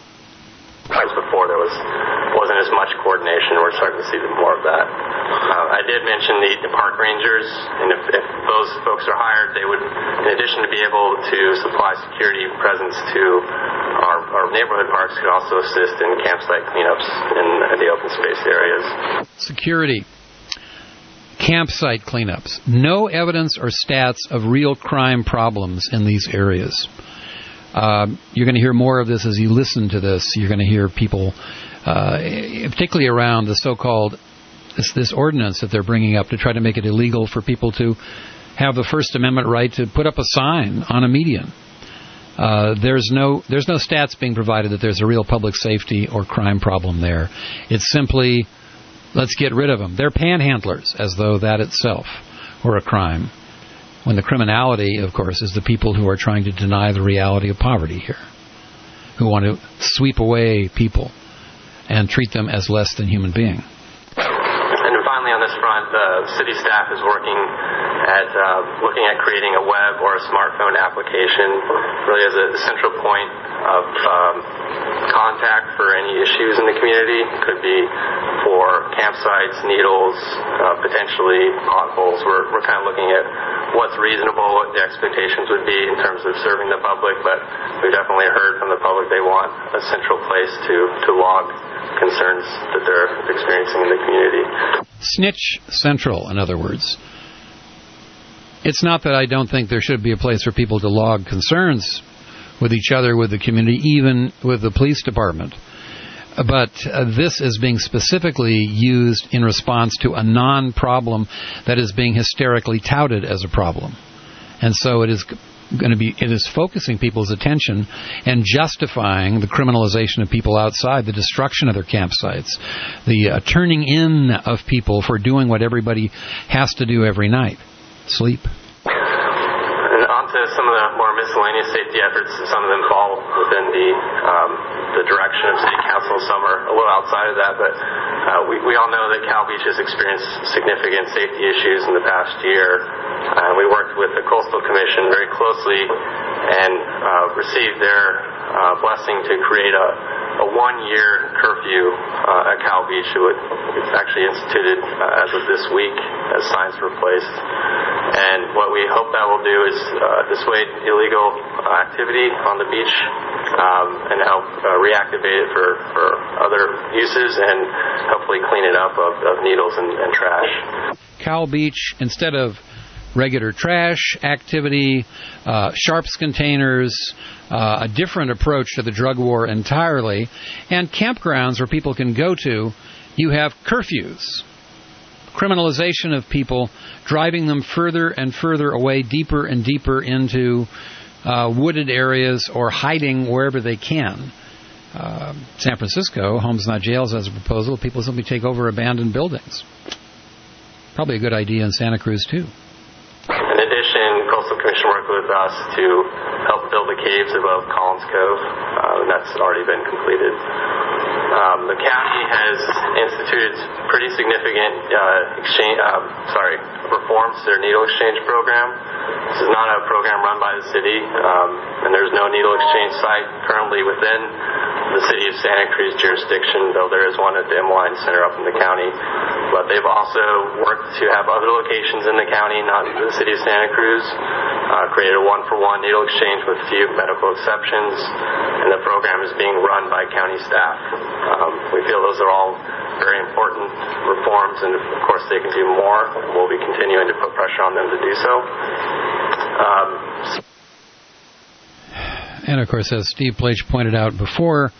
Before there wasn't as much coordination. We're starting to see more of that. I did mention the park rangers, and if those folks are hired, they would, in addition to be able to supply security presence to our neighborhood parks, could also assist in campsite cleanups in the open space areas. Security. Campsite cleanups. No evidence or stats of real crime problems in these areas. You're going to hear more of this as you listen to this. You're going to hear people, particularly around the so-called this ordinance that they're bringing up to try to make it illegal for people to have the First Amendment right to put up a sign on a median. There's no stats being provided that there's a real public safety or crime problem there. It's simply, let's get rid of them. They're panhandlers, as though that itself were a crime. When the criminality, of course, is the people who are trying to deny the reality of poverty here, who want to sweep away people and treat them as less than human beings. And finally, on this front, the city staff is working at looking at creating a web or a smartphone application, really as a central point of contact for any issues in the community. It could be for campsites, needles, potentially potholes. We're kind of looking at what's reasonable, what the expectations would be in terms of serving the public, but we've definitely heard from the public they want a central place to log concerns that they're experiencing in the community. Snitch Central, in other words. It's not that I don't think there should be a place for people to log concerns with each other, with the community, even with the police department. But this is being specifically used in response to a non-problem that is being hysterically touted as a problem. And so it is it is focusing people's attention and justifying the criminalization of people outside, the destruction of their campsites, the turning in of people for doing what everybody has to do every night, sleep. And on to some of the more miscellaneous safety efforts. Some of them fall within the direction of City Council. Some are a little outside of that, but we all know that Cal Beach has experienced significant safety issues in the past year. We worked with the Coastal Commission very closely and received their blessing to create a one-year curfew at Cal Beach. It's actually instituted as of this week as signs were placed. And what we hope that will do is dissuade illegal activity on the beach and help reactivate it for other uses and hopefully clean it up of needles and trash. Cal Beach, instead of regular trash activity, sharps containers, a different approach to the drug war entirely, and campgrounds where people can go to, you have curfews. Criminalization of people, driving them further and further away, deeper and deeper into wooded areas or hiding wherever they can. San Francisco, Homes Not Jails, has a proposal. People simply take over abandoned buildings. Probably a good idea in Santa Cruz, too. In addition, Coastal Commission worked with us to help build the caves above Collins Cove, and that's already been completed. The county has instituted pretty significant reforms to their needle exchange program. This is not a program run by the city, and there's no needle exchange site currently within the city of Santa Cruz jurisdiction, though there is one at the M-Line Center up in the county. But they've also worked to have other locations in the county, not the city of Santa Cruz, created a one-for-one needle exchange with few medical exceptions, and the program is being run by county staff. We feel those are all very important reforms, and of course they can do more. We'll be continuing to put pressure on them to do so. And of course, as Steve Plage pointed out before,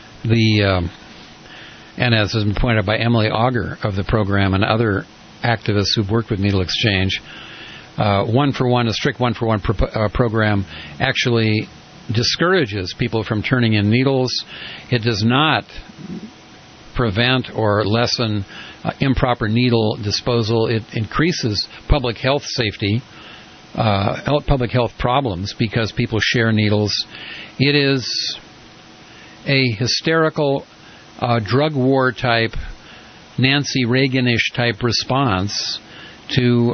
and as has been pointed out by Emily Auger of the program and other activists who've worked with needle exchange, a strict one-for-one program actually discourages people from turning in needles. It does not prevent or lessen improper needle disposal. It increases public health safety, public health problems because people share needles. It is a hysterical drug war type, Nancy Reagan-ish type response to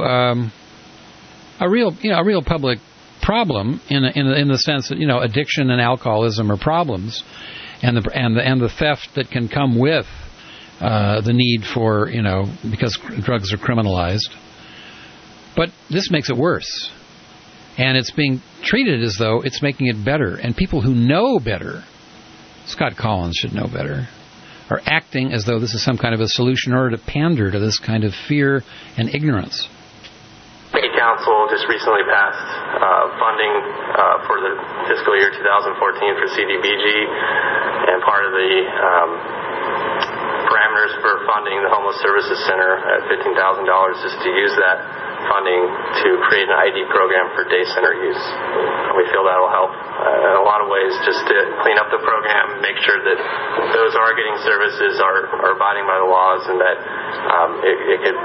a real public problem in the sense that addiction and alcoholism are problems, and the theft that can come with the need for because drugs are criminalized. But this makes it worse, and it's being treated as though it's making it better. And people who know better, Scott Collins should know better, are acting as though this is some kind of a solution in order to pander to this kind of fear and ignorance. City Council just recently passed funding for the fiscal year 2014 for CDBG, and part of the parameters for funding the Homeless Services Center at $15,000 is to use that funding to create an ID program for day center use. We feel that will help in a lot of ways just to clean up the program, make sure that those who are getting services are abiding by the laws, and that it could...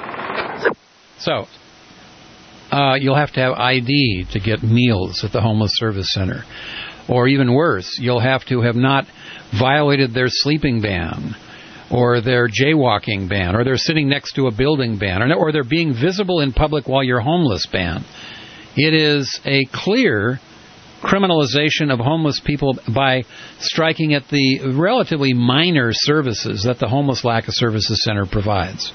So, you'll have to have ID to get meals at the Homeless Service Center. Or even worse, you'll have to have not violated their sleeping ban, or their jaywalking ban, or they're sitting next to a building ban, or they're being visible in public while you're homeless ban. It is a clear criminalization of homeless people by striking at the relatively minor services that the Homeless Lack of Services Center provides.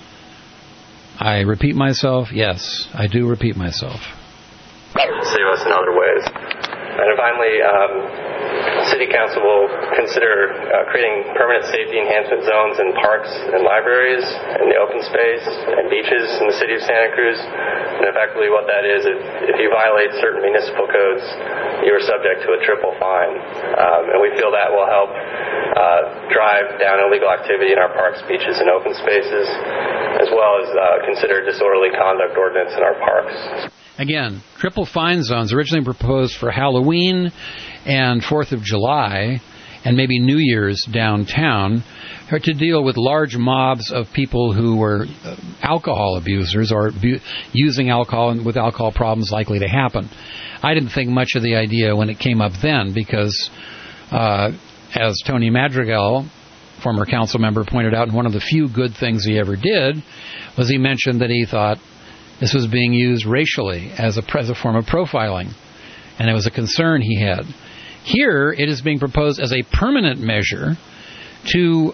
I repeat myself? Yes, I do repeat myself. Save us in other ways. And finally, City Council will consider creating permanent safety enhancement zones in parks and libraries and the open space and beaches in the city of Santa Cruz. And effectively what that is, if you violate certain municipal codes, you are subject to a triple fine. And we feel that will help drive down illegal activity in our parks, beaches, and open spaces, as well as consider disorderly conduct ordinance in our parks. Again, triple fine zones originally proposed for Halloween and 4th of July and maybe New Year's downtown are to deal with large mobs of people who were alcohol abusers or using alcohol and with alcohol problems likely to happen. I didn't think much of the idea when it came up then because, as Tony Madrigal, former council member, pointed out, and one of the few good things he ever did was he mentioned that he thought this was being used racially as a form of profiling, and it was a concern he had. Here, it is being proposed as a permanent measure to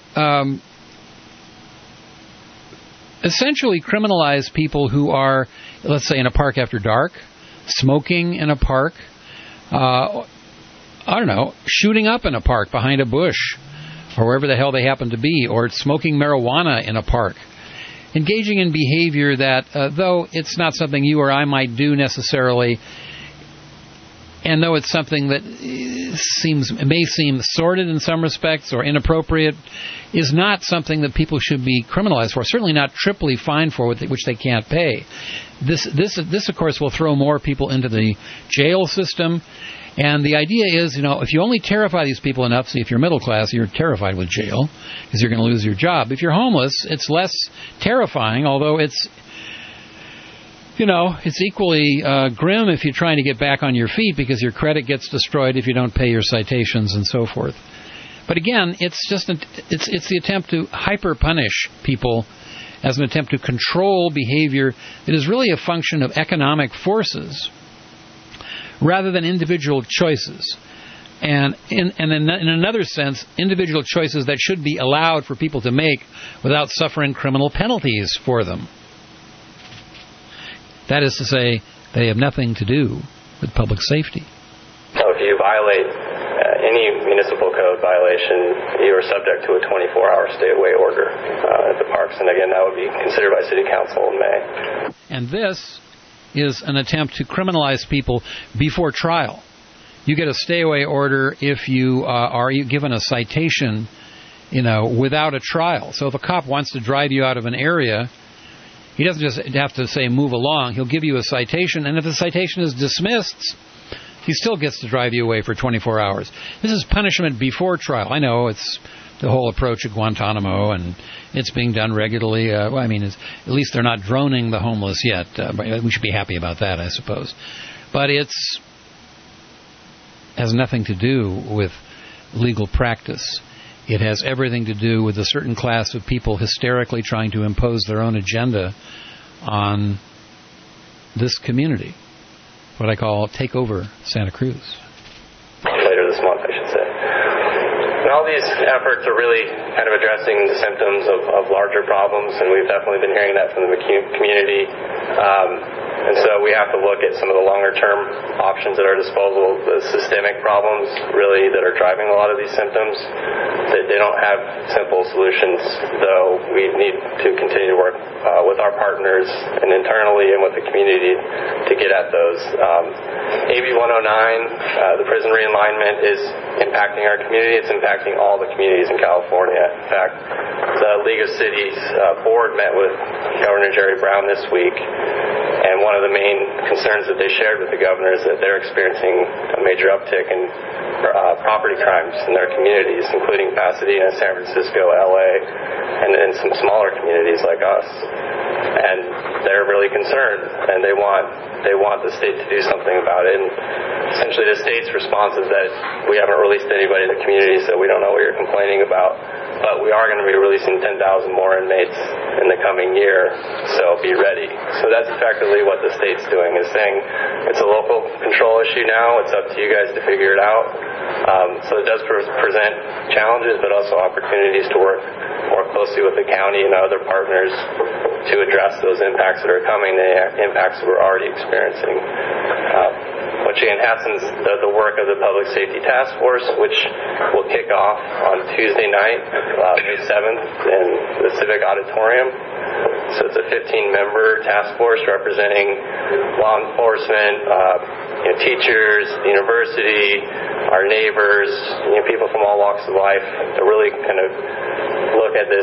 essentially criminalize people who are, let's say, in a park after dark, smoking in a park, shooting up in a park behind a bush, or wherever the hell they happen to be, or smoking marijuana in a park. Engaging in behavior that, though it's not something you or I might do necessarily, and though it's something that may seem sordid in some respects or inappropriate, is not something that people should be criminalized for. Certainly not triply fined for, which they can't pay. This, of course, will throw more people into the jail system. And the idea is, if you only terrify these people enough, see, if you're middle class, you're terrified with jail because you're going to lose your job. If you're homeless, it's less terrifying, although it's equally grim if you're trying to get back on your feet because your credit gets destroyed if you don't pay your citations and so forth. But again, it's the attempt to hyper-punish people as an attempt to control behavior that is really a function of economic forces rather than individual choices. And in another sense, individual choices that should be allowed for people to make without suffering criminal penalties for them. That is to say, they have nothing to do with public safety. So if you violate any municipal code violation, you are subject to a 24-hour stay-away order at the parks. And again, that would be considered by City Council in May. And this is an attempt to criminalize people before trial. You get a stay-away order if you are given a citation, without a trial. So if a cop wants to drive you out of an area, he doesn't just have to say move along. He'll give you a citation, and if the citation is dismissed, he still gets to drive you away for 24 hours. This is punishment before trial. I know it's the whole approach at Guantanamo, and it's being done regularly. At least they're not droning the homeless yet. We should be happy about that, I suppose. But it's has nothing to do with legal practice. It has everything to do with a certain class of people hysterically trying to impose their own agenda on this community. What I call take over Santa Cruz. Later this month, I should say. And all these efforts are really kind of addressing the symptoms of larger problems, and we've definitely been hearing that from the community. And so we have to look at some of the longer-term options at our disposal, the systemic problems really that are driving a lot of these symptoms. They don't have simple solutions, though we need to continue to work with our partners and internally and with the community to get at those. AB 109, the prison realignment, is impacting our community. It's impacting all the communities in California. In fact, the League of Cities board met with Governor Jerry Brown this week, and one of the main concerns that they shared with the governor is that they're experiencing a major uptick in property crimes in their communities, including Pasadena, San Francisco, LA, and some smaller communities like us. And they're really concerned, and they want the state to do something about it. And essentially the state's response is that we haven't released anybody in the community, so we don't know what you're complaining about. But we are going to be releasing 10,000 more inmates in the coming year, so be ready. So that's effectively what the state's doing, is saying it's a local control issue now. It's up to you guys to figure it out. So it does present challenges, but also opportunities to work more closely with the county and other partners to address those impacts that are coming, the impacts that we're already experiencing. Which again hastens the work of the Public Safety Task Force, which will kick off on Tuesday night, May 7th, in the Civic Auditorium. So it's a 15-member task force representing law enforcement, teachers, the university, our neighbors, people from all walks of life, to really kind of look at this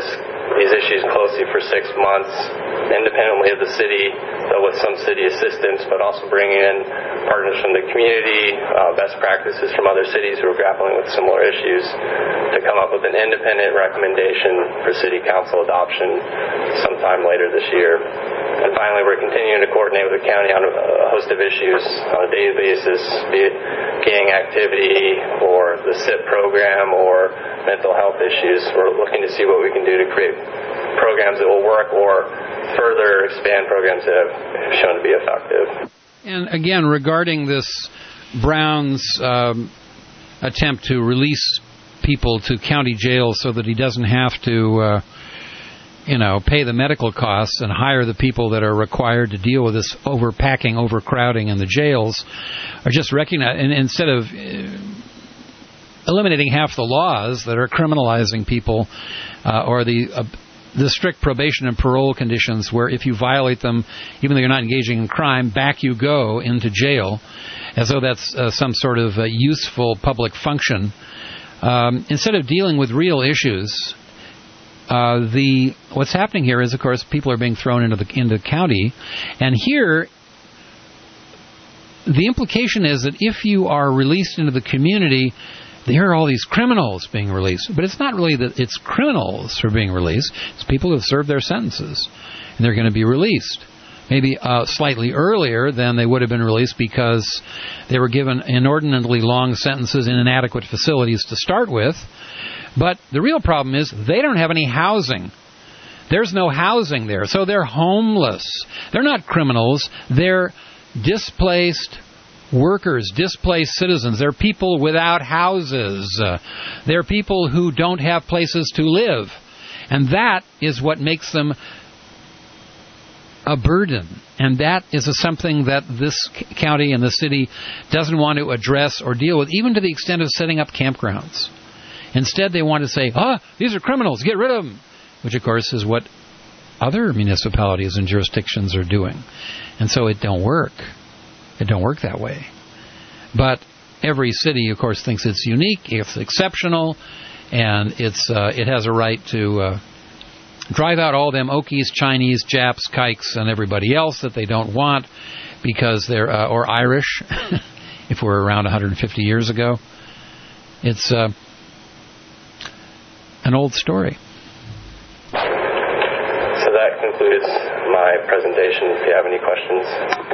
these issues closely for 6 months, independently of the city, though with some city assistance, but also bringing in partners from the community, best practices from other cities who are grappling with similar issues, to come up with an independent recommendation for city council adoption sometime later this year. And finally, we're continuing to coordinate with the county on a host of issues on a daily basis, be it gang activity or the SIP program or mental health issues. We're looking to see what we can do to create programs that will work or further expand programs that have shown to be effective. And again, regarding this Brown's attempt to release people to county jail so that he doesn't have to pay the medical costs and hire the people that are required to deal with this overpacking, overcrowding in the jails, are just recognized, and instead of eliminating half the laws that are criminalizing people, or the strict probation and parole conditions where if you violate them, even though you're not engaging in crime, back you go into jail, as though that's some sort of useful public function. Instead of dealing with real issues, what's happening here is, of course, people are being thrown into the county, and here the implication is that if you are released into the community, there are all these criminals being released. But it's not really that it's criminals who are being released. It's people who have served their sentences, and they're going to be released. Maybe slightly earlier than they would have been released because they were given inordinately long sentences in inadequate facilities to start with. But the real problem is they don't have any housing. There's no housing there, so they're homeless. They're not criminals. They're displaced workers, displaced citizens. They're people without houses. They're people who don't have places to live. And that is what makes them a burden. And that is something that this county and the city doesn't want to address or deal with, even to the extent of setting up campgrounds. Instead, they want to say, these are criminals, get rid of them, which, of course, is what other municipalities and jurisdictions are doing. And so it don't work. It don't work that way. But every city, of course, thinks it's unique, it's exceptional, and it has a right to drive out all them Okies, Chinese, Japs, Kikes, and everybody else that they don't want because they're, or Irish, if we're around 150 years ago. It's an old story. So that concludes my presentation. If you have any questions,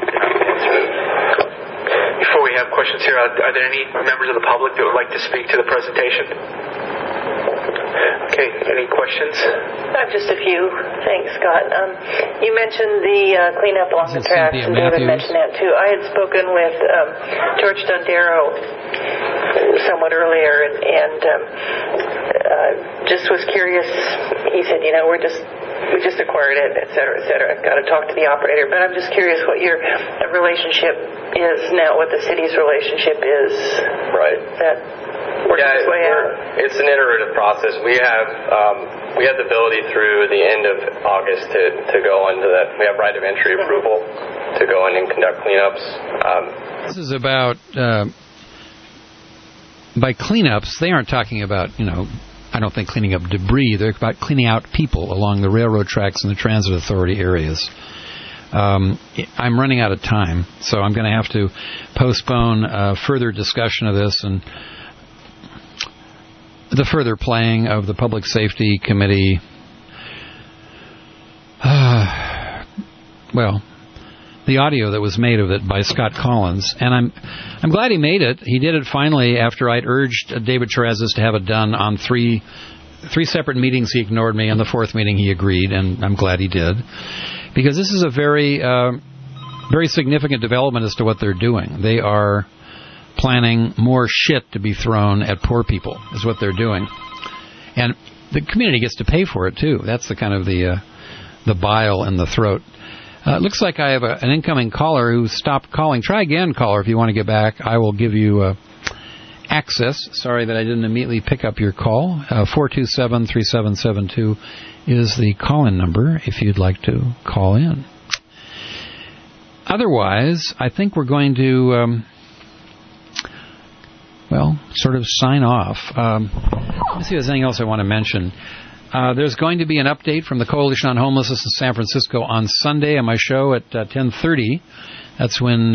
before we have questions here, are there any members of the public that would like to speak to the presentation? Okay, any questions? Just a few. Thanks, Scott. You mentioned the cleanup along the tracks, and David mentioned that too. I had spoken with George Dondero somewhat earlier, and just was curious. He said, we just acquired it, et cetera, et cetera. I've got to talk to the operator, but I'm just curious what your relationship is now, what the city's relationship is. Right. It's an iterative process. We have the ability through the end of August to go into that. We have right of entry approval to go in and conduct cleanups. This is about by cleanups. They aren't talking about I don't think cleaning up debris. They're about cleaning out people along the railroad tracks and the transit authority areas. I'm running out of time, so I'm going to have to postpone further discussion of this and the further playing of the Public Safety Committee. The audio that was made of it by Scott Collins, and I'm glad he made it. He did it finally after I'd urged David Terezes to have it done on three separate meetings. He ignored me. On the fourth meeting, he agreed, and I'm glad he did, because this is a very, very significant development as to what they're doing. They are planning more shit to be thrown at poor people, is what they're doing, and the community gets to pay for it too. That's the kind of the bile in the throat. It looks like I have an incoming caller who stopped calling. Try again, caller, if you want to get back. I will give you access. Sorry that I didn't immediately pick up your call. 427-3772 is the call-in number if you'd like to call in. Otherwise, I think we're going to, sort of sign off. Let's see if there's anything else I want to mention. There's going to be an update from the Coalition on Homelessness in San Francisco on Sunday on my show at 10:30. That's when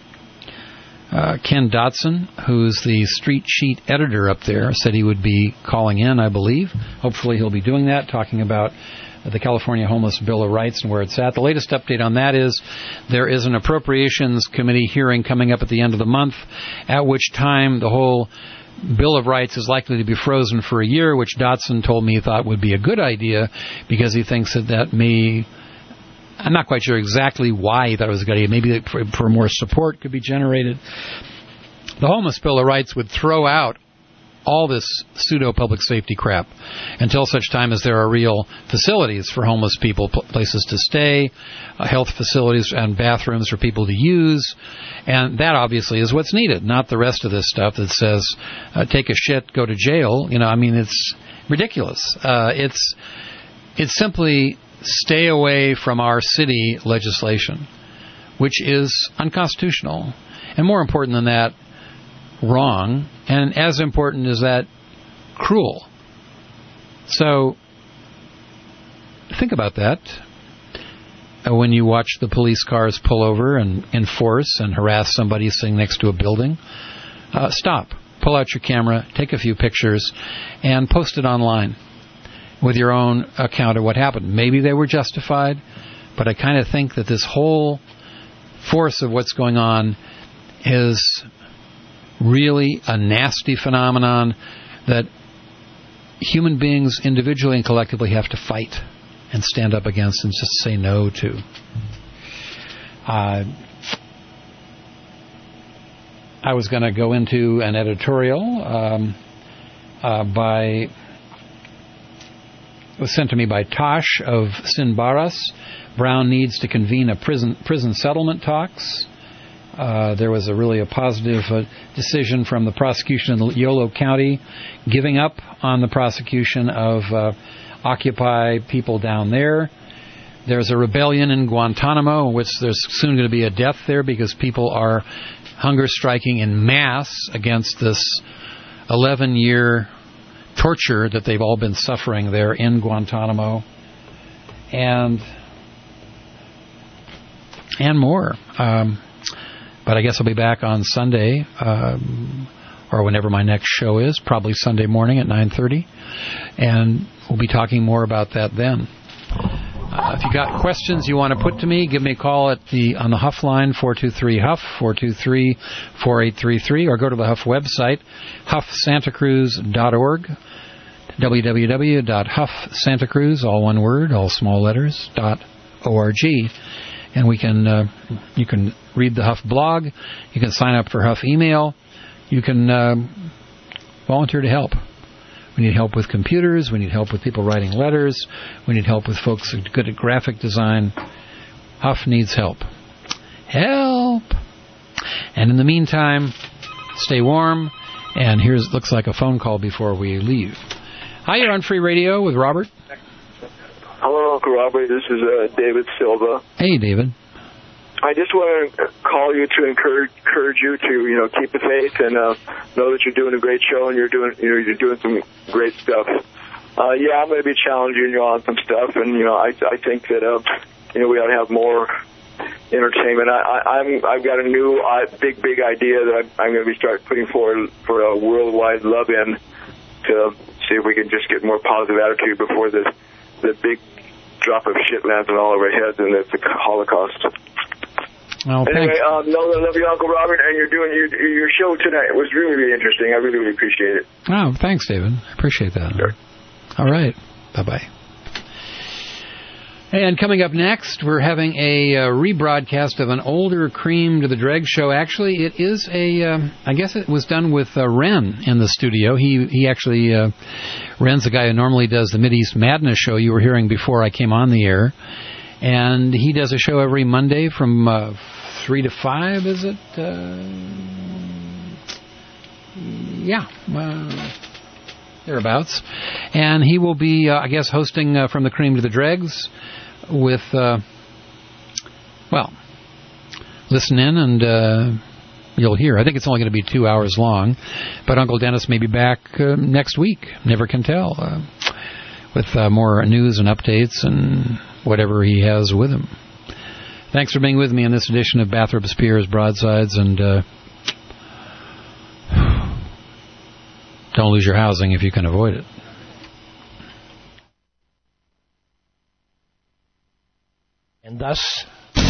Ken Dotson, who's the Street Sheet editor up there, said he would be calling in, I believe. Hopefully he'll be doing that, talking about the California Homeless Bill of Rights and where it's at. The latest update on that is there is an Appropriations Committee hearing coming up at the end of the month, at which time the whole Bill of Rights is likely to be frozen for a year, which Dotson told me he thought would be a good idea because he thinks that may... I'm not quite sure exactly why he thought it was a good idea. Maybe for more support could be generated. The Homeless Bill of Rights would throw out all this pseudo-public safety crap until such time as there are real facilities for homeless people, places to stay, health facilities and bathrooms for people to use. And that obviously is what's needed, not the rest of this stuff that says, take a shit, go to jail. It's ridiculous. It's simply stay away from our city legislation, which is unconstitutional. And more important than that, wrong. And as important as that, cruel. So, think about that. When you watch the police cars pull over and enforce and harass somebody sitting next to a building, stop. Pull out your camera, take a few pictures, and post it online with your own account of what happened. Maybe they were justified, but I kind of think that this whole force of what's going on is really a nasty phenomenon that human beings individually and collectively have to fight and stand up against and just say no to. I was going to go into an editorial it was sent to me by Tosh of Sin Barras. Brown needs to convene a prison settlement talks. There was a positive decision from the prosecution in Yolo County giving up on the prosecution of Occupy people down there. There's a rebellion in Guantanamo in which there's soon going to be a death there because people are hunger striking in mass against this 11-year torture that they've all been suffering there in Guantanamo. And more. But I guess I'll be back on Sunday, or whenever my next show is, probably Sunday morning at 9:30, and we'll be talking more about that then. If you got questions you want to put to me, give me a call on the Huff line, 423-HUFF, 423-4833, or go to the Huff website, huffsantacruz.org, www.huffsantacruz, all one word, all small letters, .org. And you can read the Huff blog, you can sign up for Huff email, you can volunteer to help. We need help with computers, we need help with people writing letters, we need help with folks who are good at graphic design. Huff needs help. Help! And in the meantime, stay warm, and looks like a phone call before we leave. Hi, you're on Free Radio with Robert. Hello, Uncle Robert. This is David Silva. Hey, David. I just want to call you to encourage you to keep the faith and know that you're doing a great show and you're doing some great stuff. I'm going to be challenging you on some stuff, and I think that we ought to have more entertainment. I've got a new big idea that I'm going to be putting forward for a worldwide love-in to see if we can just get more positive attitude before the big drop of shit lands on all of our heads, and it's the Holocaust. Well, anyway, I love you, Uncle Robert, and you're doing your show tonight. It was really, really interesting. I really, really appreciate it. Oh, thanks, David. I appreciate that. Sure. All right. Bye-bye. And coming up next, we're having a rebroadcast of an older Cream to the Dregs show. Actually, it is I guess it was done with Ren in the studio. He actually, Ren's the guy who normally does the Mideast Madness show you were hearing before I came on the air. And he does a show every Monday from 3 to 5, is it? Thereabouts. And he will be, I guess, hosting from the Cream to the Dregs with, listen in and you'll hear. I think it's only going to be 2 hours long, but Uncle Dennis may be back next week. Never can tell. with more news and updates and whatever he has with him. Thanks for being with me in this edition of Bathrop Spears Broadsides, and don't lose your housing if you can avoid it. And thus...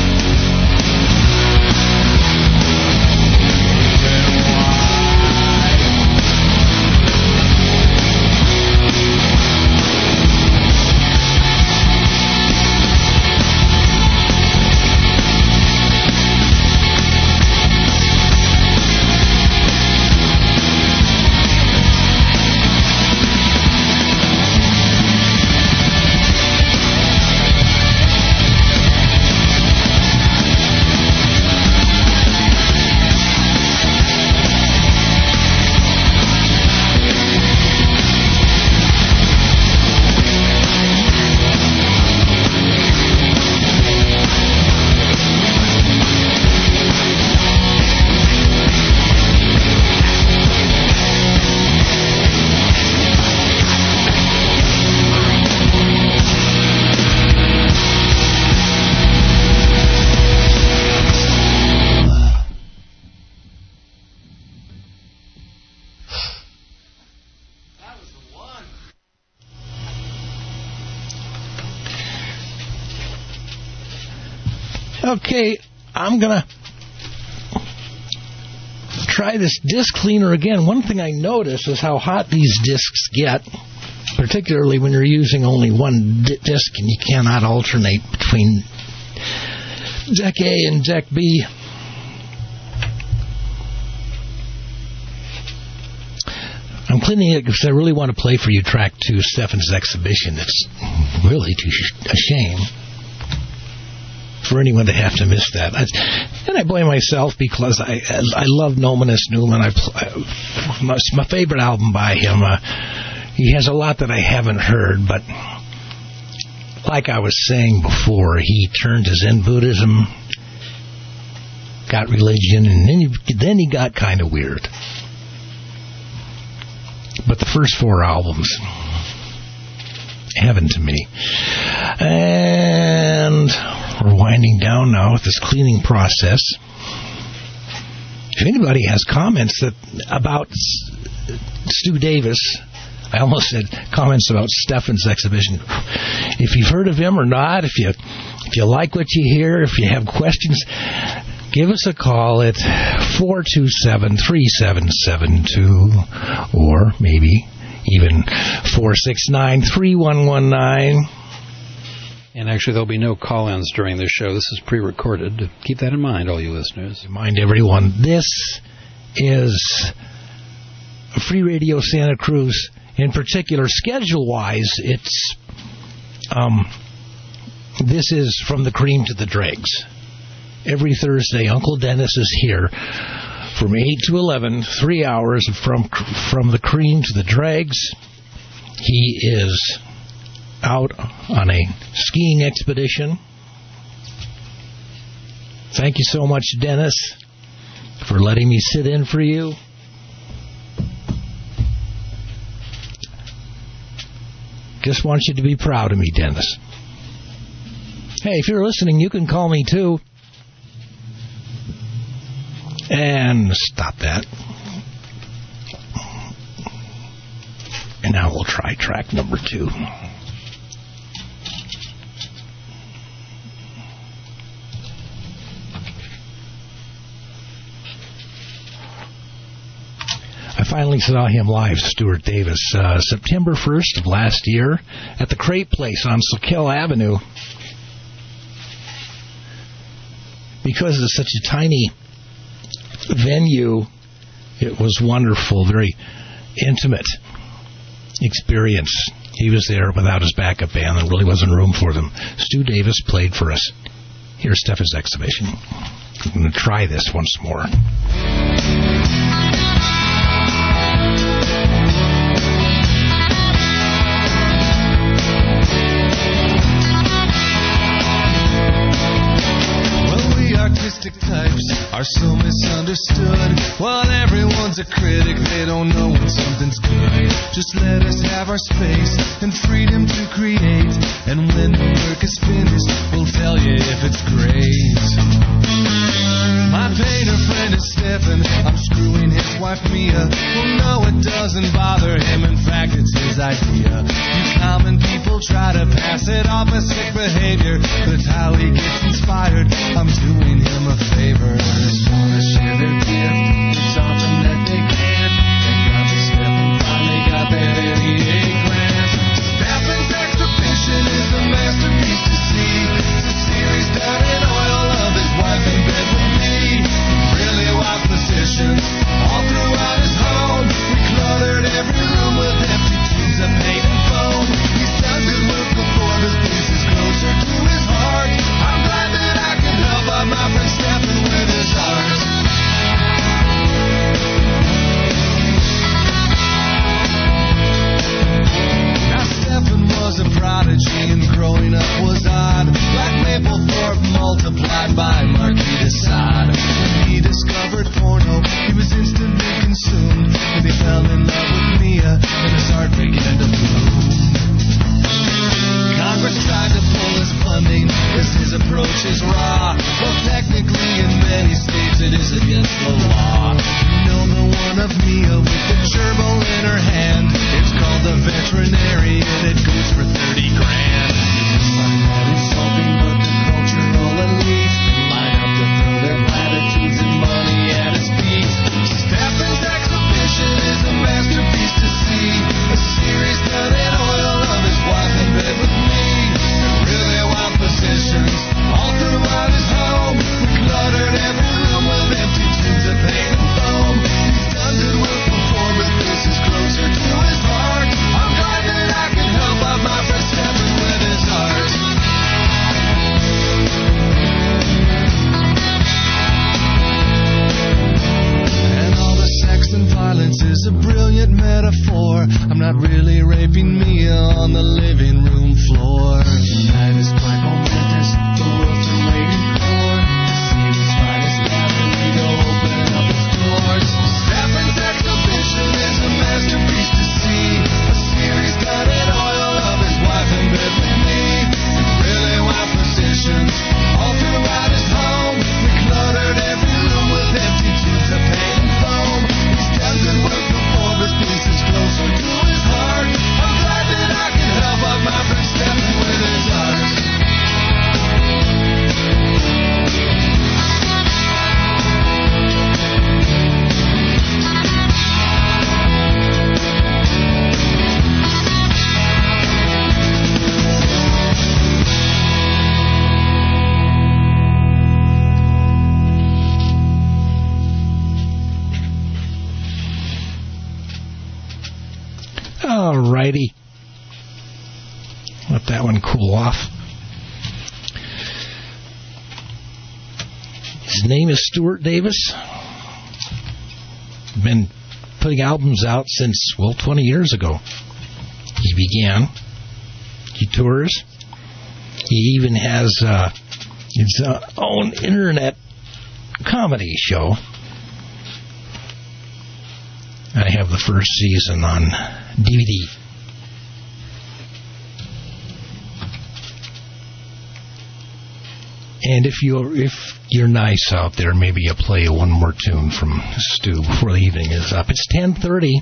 Okay, I'm going to try this disc cleaner again. One thing I notice is how hot these discs get, particularly when you're using only one disc and you cannot alternate between deck A and deck B. I'm cleaning it because I really want to play for you track 2, Stefan's Exhibition. It's really a shame for anyone to have to miss that. And I blame myself because I love Nominus Newman. It's my favorite album by him. He has a lot that I haven't heard, but like I was saying before, he turned to Zen Buddhism, got religion, and then he got kind of weird. But the first 4 albums, heaven to me. And we're winding down now with this cleaning process. If anybody has comments about Stu Davis, I almost said comments about Stefan's Exhibition. If you've heard of him or not, if you like what you hear, if you have questions, give us a call at 427-3772 or maybe even 469-3119. And actually, there'll be no call-ins during this show. This is pre-recorded. Keep that in mind, all you listeners. Remind everyone, this is Free Radio Santa Cruz. In particular, schedule-wise, it's this is From the Cream to the Dregs. Every Thursday, Uncle Dennis is here from 8 to 11, 3 hours from the cream to the dregs. He is out on a skiing expedition. Thank you so much, Dennis, for letting me sit in for you. Just want you to be proud of me, Dennis. Hey, if you're listening, you can call me too. And stop that. And now we'll try track number 2. I finally saw him live, Stuart Davis, September 1st of last year at the Crepe Place on Soquel Avenue. Because it's such a tiny venue, it was wonderful, very intimate experience. He was there without his backup band. There really wasn't room for them. Stu Davis played for us. Here's Stefan's Exhibition. I'm going to try this once more. Artistic types are so misunderstood while everyone's one's a critic, they don't know when something's good. Just let us have our space and freedom to create. And when the work is finished, we'll tell you if it's great. My painter friend is Stefan, I'm screwing his wife Mia. Well, no, it doesn't bother him, in fact, it's his idea. You common people try to pass it off as sick behavior. That's how he gets inspired, I'm doing him a favor. They wanna share their gift, it's often that they can't. They got the Stefan finally got that 88 grand. Stefan's exhibition is a masterpiece to see. It's a series done in oil of his wife in bed with me. Really wild positions all throughout his home. We cluttered every room with empty tubes of paint and foam. He's done good work before, this piece is closer to his heart. I'm glad that I can help out my friend Stefan with his art. Now Stefan was a prodigy and growing up was odd, like Maplethorpe multiplied by Marquis de Sade. When he discovered porno, he was instantly consumed. When he fell in love with Mia, and his heart began to bloom. Congress tried to pull his funding, as his approach is raw. Well, technically in many states it is against the law. You know the one of Mia with the gerbil in her hand. It's called the veterinarian, it goes for 30 grand. I'm not insulting, but the cultural elite line up to throw their platitudes and money at his feet. Stefan's exhibition is a masterpiece to see. A series done in oil of his wife in bed with me. And really wild positions all throughout his home. We cluttered every room with empty tubes of paint and foam. He's done good work before, but this is closer to his heart. I'm glad that I can help out my friend Stefan with his art. And all the sex and violence is a brilliant metaphor. I'm not really raping Mia on the living room floor. Tonight is quite momentous, the world's been waiting for. To see his finest gallery to open up its doors. Stefan's exhibition is a masterpiece to see. A series done in oil of his wife in bed with me. In really wild positions all throughout his home. We cluttered every room with empty tubes of paint and foam. He's done good work before, but this is closer to his heart. I'm glad that I can help out my friend Stefan with his art. All righty. Let that one cool off. His name is Stuart Davis. Been putting albums out since, 20 years ago. He began. He tours. He even has his own internet comedy show. I have the first season on DVD. And if you're nice out there, maybe you'll play one more tune from Stu before the evening is up. It's 10:30.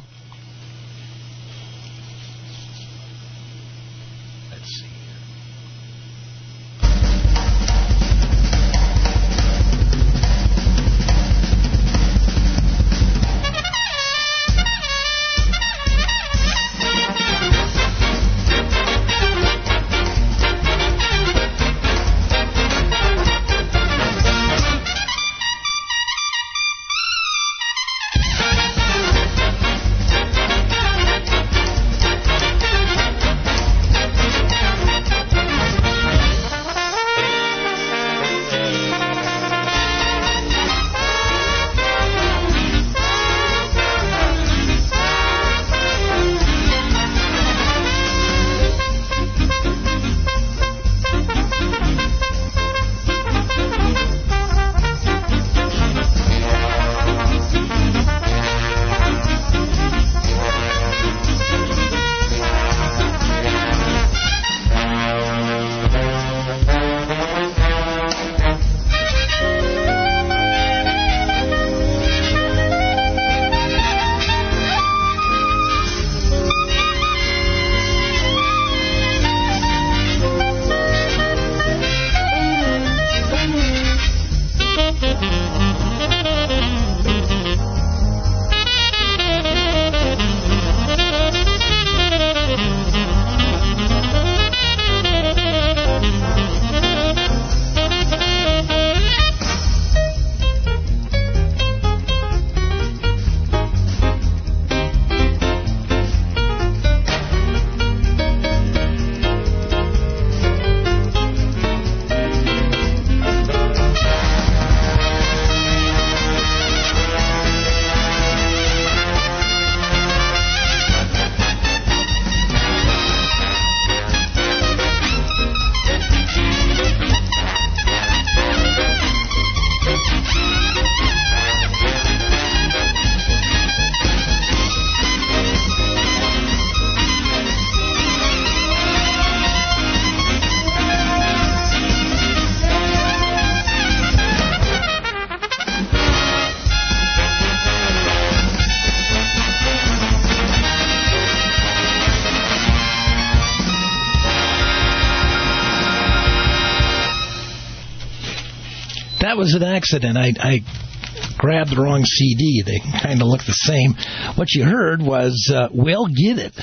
that was an accident. I grabbed the wrong CD. They kind of look the same. What you heard was Well Get It,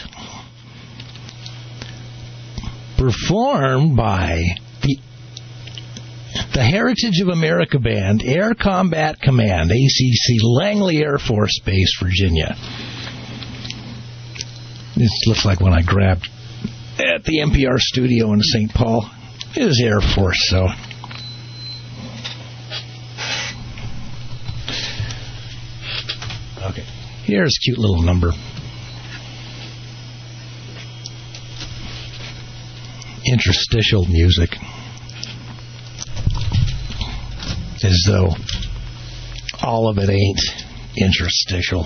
performed by the Heritage of America Band, Air Combat Command, ACC, Langley Air Force Base, Virginia. This looks like when I grabbed at the NPR studio in St. Paul. It was Air Force, so... Okay, here's a cute little number. Interstitial music. As though all of it ain't interstitial.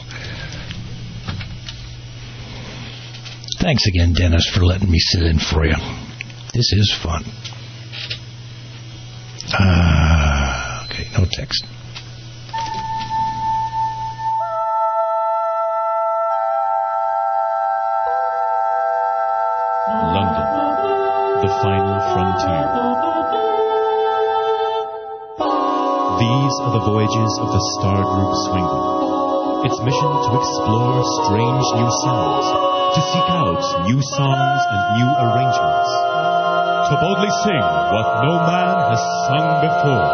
Thanks again, Dennis, for letting me sit in for you. This is fun. Okay, no text. London, the final frontier. These are the voyages of the Star Group Swingle. Its mission to explore strange new sounds, to seek out new songs and new arrangements, to boldly sing what no man has sung before.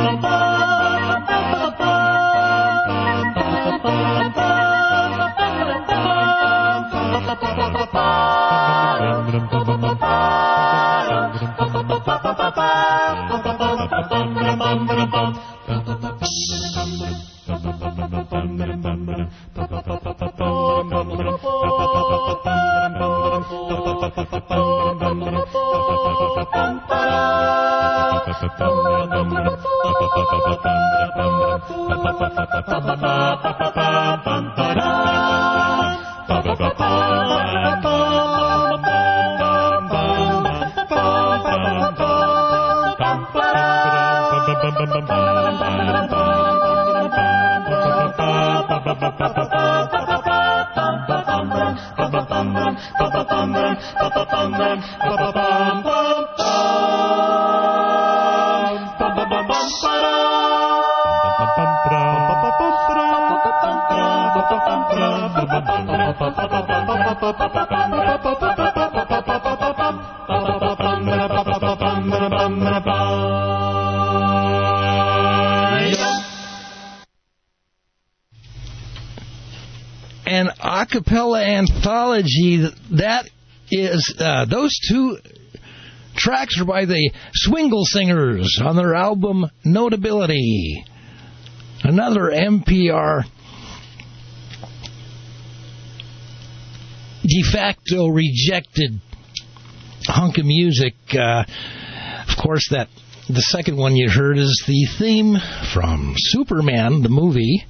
An a cappella anthology, that is, those two tracks are by the Swingle Singers on their album Notability. Another NPR de facto rejected hunk of music. Of course, the second one you heard is the theme from Superman, the movie.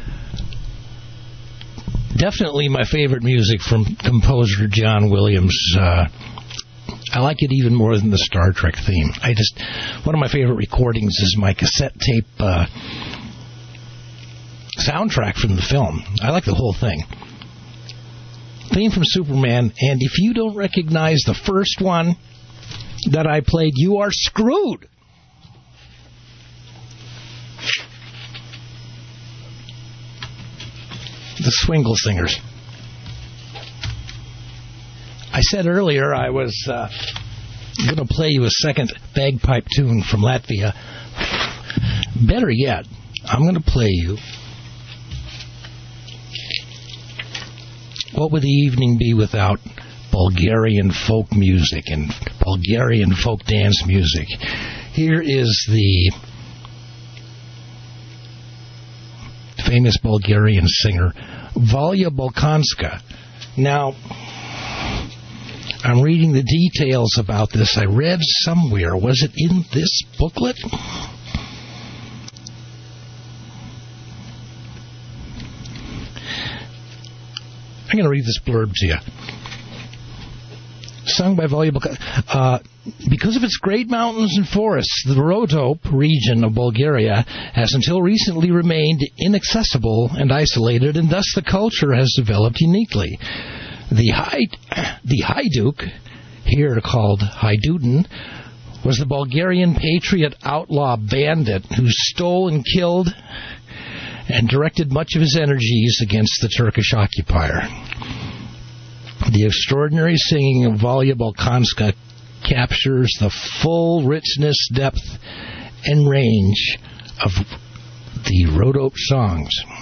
Definitely my favorite music from composer John Williams. I like it even more than the Star Trek theme. One of my favorite recordings is my cassette tape soundtrack from the film. I like the whole thing. Theme from Superman, and if you don't recognize the first one that I played, you are screwed. The Swingle Singers. I said earlier I was going to play you a second bagpipe tune from Latvia. Better yet, I'm going to play you What Would the Evening Be Without Bulgarian folk music and Bulgarian folk dance music. Here is the famous Bulgarian singer Valya Balkanska. Now, I'm reading the details about this. I read somewhere. Was it in this booklet? I'm going to read this blurb to you. Sung by Valya Balkanska. Because of its great mountains and forests, the Rhodope region of Bulgaria has until recently remained inaccessible and isolated, and thus the culture has developed uniquely. The Hajduk, here called Hajdudin, was the Bulgarian patriot outlaw bandit who stole and killed and directed much of his energies against the Turkish occupier. The extraordinary singing of Valya Balkanska captures the full richness, depth, and range of the Rhodope songs.